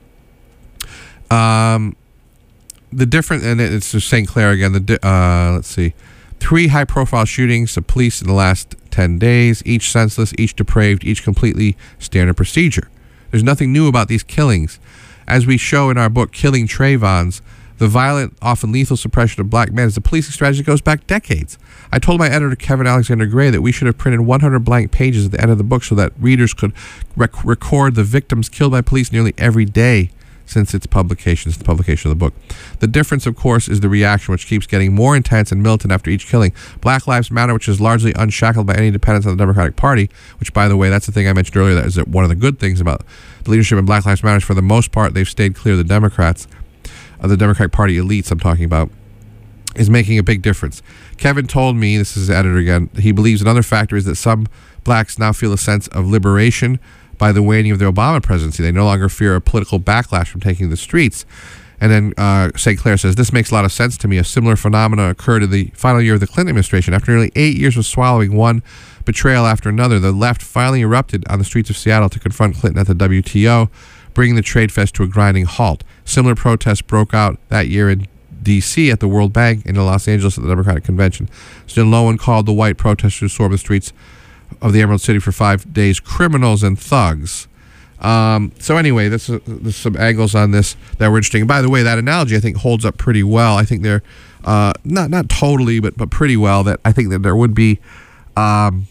Um, the different, and it's just Saint Clair again. The uh, let's see, three high-profile shootings of police in the last ten days, each senseless, each depraved, each completely standard procedure. There's nothing new about these killings, as we show in our book, Killing Trayvons. The violent, often lethal suppression of black men is a policing strategy that goes back decades. I told my editor, Kevin Alexander Gray, that we should have printed one hundred blank pages at the end of the book so that readers could rec- record the victims killed by police nearly every day since its publication, since the publication of the book. The difference, of course, is the reaction, which keeps getting more intense and militant after each killing. Black Lives Matter, which is largely unshackled by any dependence on the Democratic Party, which, by the way, that's the thing I mentioned earlier, that is that one of the good things about the leadership in Black Lives Matter is, for the most part, they've stayed clear of the Democrats. Of the Democratic Party elites I'm talking about, is making a big difference. Kevin told me, this is the editor again, he believes another factor is that some blacks now feel a sense of liberation by the waning of the Obama presidency. They no longer fear a political backlash from taking the streets. And then uh, Saint Clair says, this makes a lot of sense to me. A similar phenomena occurred in the final year of the Clinton administration. After nearly eight years of swallowing one betrayal after another, the left finally erupted on the streets of Seattle to confront Clinton at the W T O, bringing the trade fest to a grinding halt. Similar protests broke out that year in D C at the World Bank and in Los Angeles at the Democratic Convention. Still, no one called the white protesters who stormed the streets of the Emerald City for five days criminals and thugs. Um, so anyway, this is, there's some angles on this that were interesting. And by the way, that analogy I think holds up pretty well. I think they're uh, not not totally, but but pretty well. That I think that there would be. Um,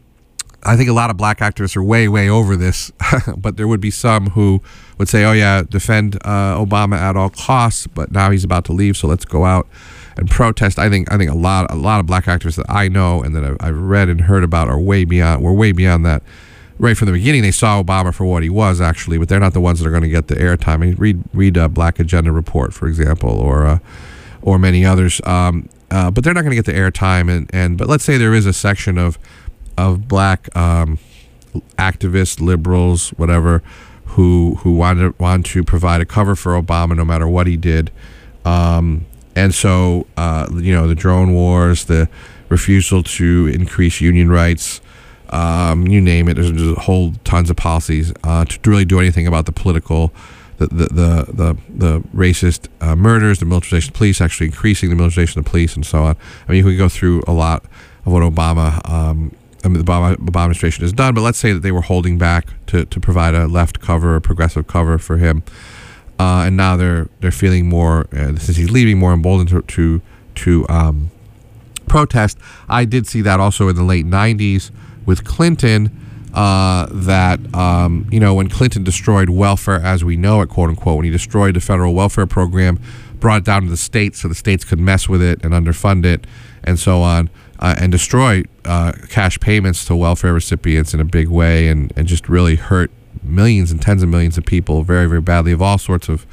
I think a lot of black activists are way, way over this, but there would be some who would say, oh, yeah, defend uh, Obama at all costs, but now he's about to leave, so let's go out and protest. I think I think a lot a lot of black activists that I know and that I've, I've read and heard about are way beyond, we're way beyond that. Right from the beginning, they saw Obama for what he was, actually, but they're not the ones that are going to get the airtime. I mean, read read uh, Black Agenda Report, for example, or uh, or many others, um, uh, but they're not going to get the airtime. And, and but let's say there is a section of of black um, activists, liberals, whatever, who who want to, want to provide a cover for Obama no matter what he did. Um, and so, uh, you know, the drone wars, the refusal to increase union rights, um, you name it, there's just a whole tons of policies uh, to really do anything about the political, the the the the, the racist uh, murders, the militarization of the police, actually increasing the militarization of the police, and so on. I mean, we could go through a lot of what Obama um, I mean, the Obama, Obama administration has done, but let's say that they were holding back to, to provide a left cover, a progressive cover for him, uh, and now they're they're feeling more, uh, since he's leaving, more emboldened to to, to um, protest. I did see that also in the late nineties with Clinton, uh, that um, you know, when Clinton destroyed welfare as we know it, quote unquote, when he destroyed the federal welfare program, brought it down to the states so the states could mess with it and underfund it and so on. Uh, and destroy uh, cash payments to welfare recipients in a big way, and, and just really hurt millions and tens of millions of people very, very badly, of all sorts of,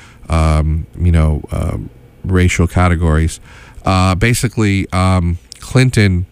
um, you know, um, racial categories. Uh, basically, um, Clinton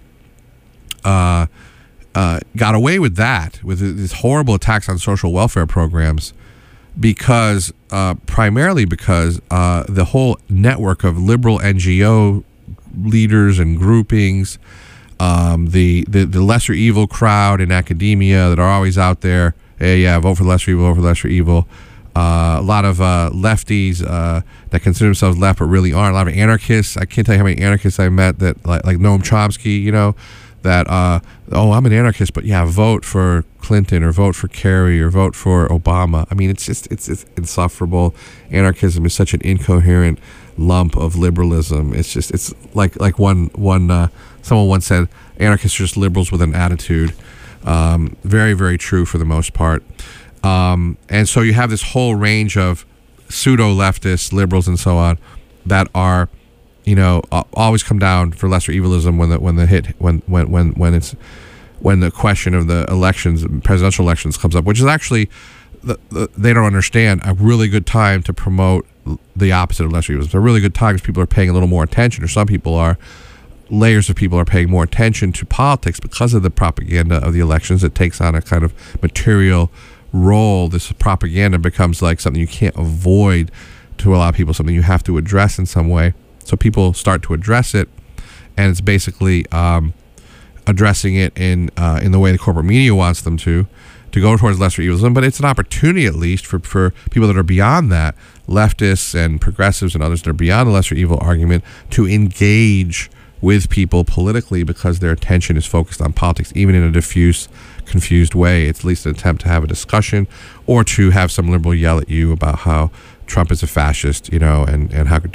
uh, uh, got away with that, with these horrible attacks on social welfare programs, because uh, primarily because uh, the whole network of liberal N G O leaders and groupings, um, the, the the lesser evil crowd in academia that are always out there, hey, yeah, vote for the lesser evil, vote for the lesser evil. Uh, a lot of uh, lefties uh, that consider themselves left but really aren't. A lot of anarchists. I can't tell you how many anarchists I met that, like, like Noam Chomsky, you know, that, uh, oh, I'm an anarchist, but yeah, vote for Clinton or vote for Kerry or vote for Obama. I mean, it's just, it's, it's insufferable. Anarchism is such an incoherent lump of liberalism. It's just, it's like, like one, one, uh, someone once said, anarchists are just liberals with an attitude. Um, very, very true for the most part. Um, and so you have this whole range of pseudo-leftists, liberals, and so on, that are you know, uh, always come down for lesser evilism when the when the hit when when when when it's when the question of the elections, presidential elections, comes up, which is actually the, the, they don't understand a really good time to promote the opposite of lesser evilism. It's a really good time because people are paying a little more attention, or some people are. Layers of people are paying more attention to politics because of the propaganda of the elections. It takes on a kind of material role. This propaganda becomes like something you can't avoid to a lot of people, something you have to address in some way. So people start to address it, and it's basically um, addressing it in uh, in the way the corporate media wants them to, to go towards lesser evilism. But it's an opportunity, at least, for, for people that are beyond that, leftists and progressives and others that are beyond the lesser evil argument, to engage with people politically, because their attention is focused on politics, even in a diffuse, confused way. It's at least an attempt to have a discussion, or to have some liberal yell at you about how Trump is a fascist, you know, and, and how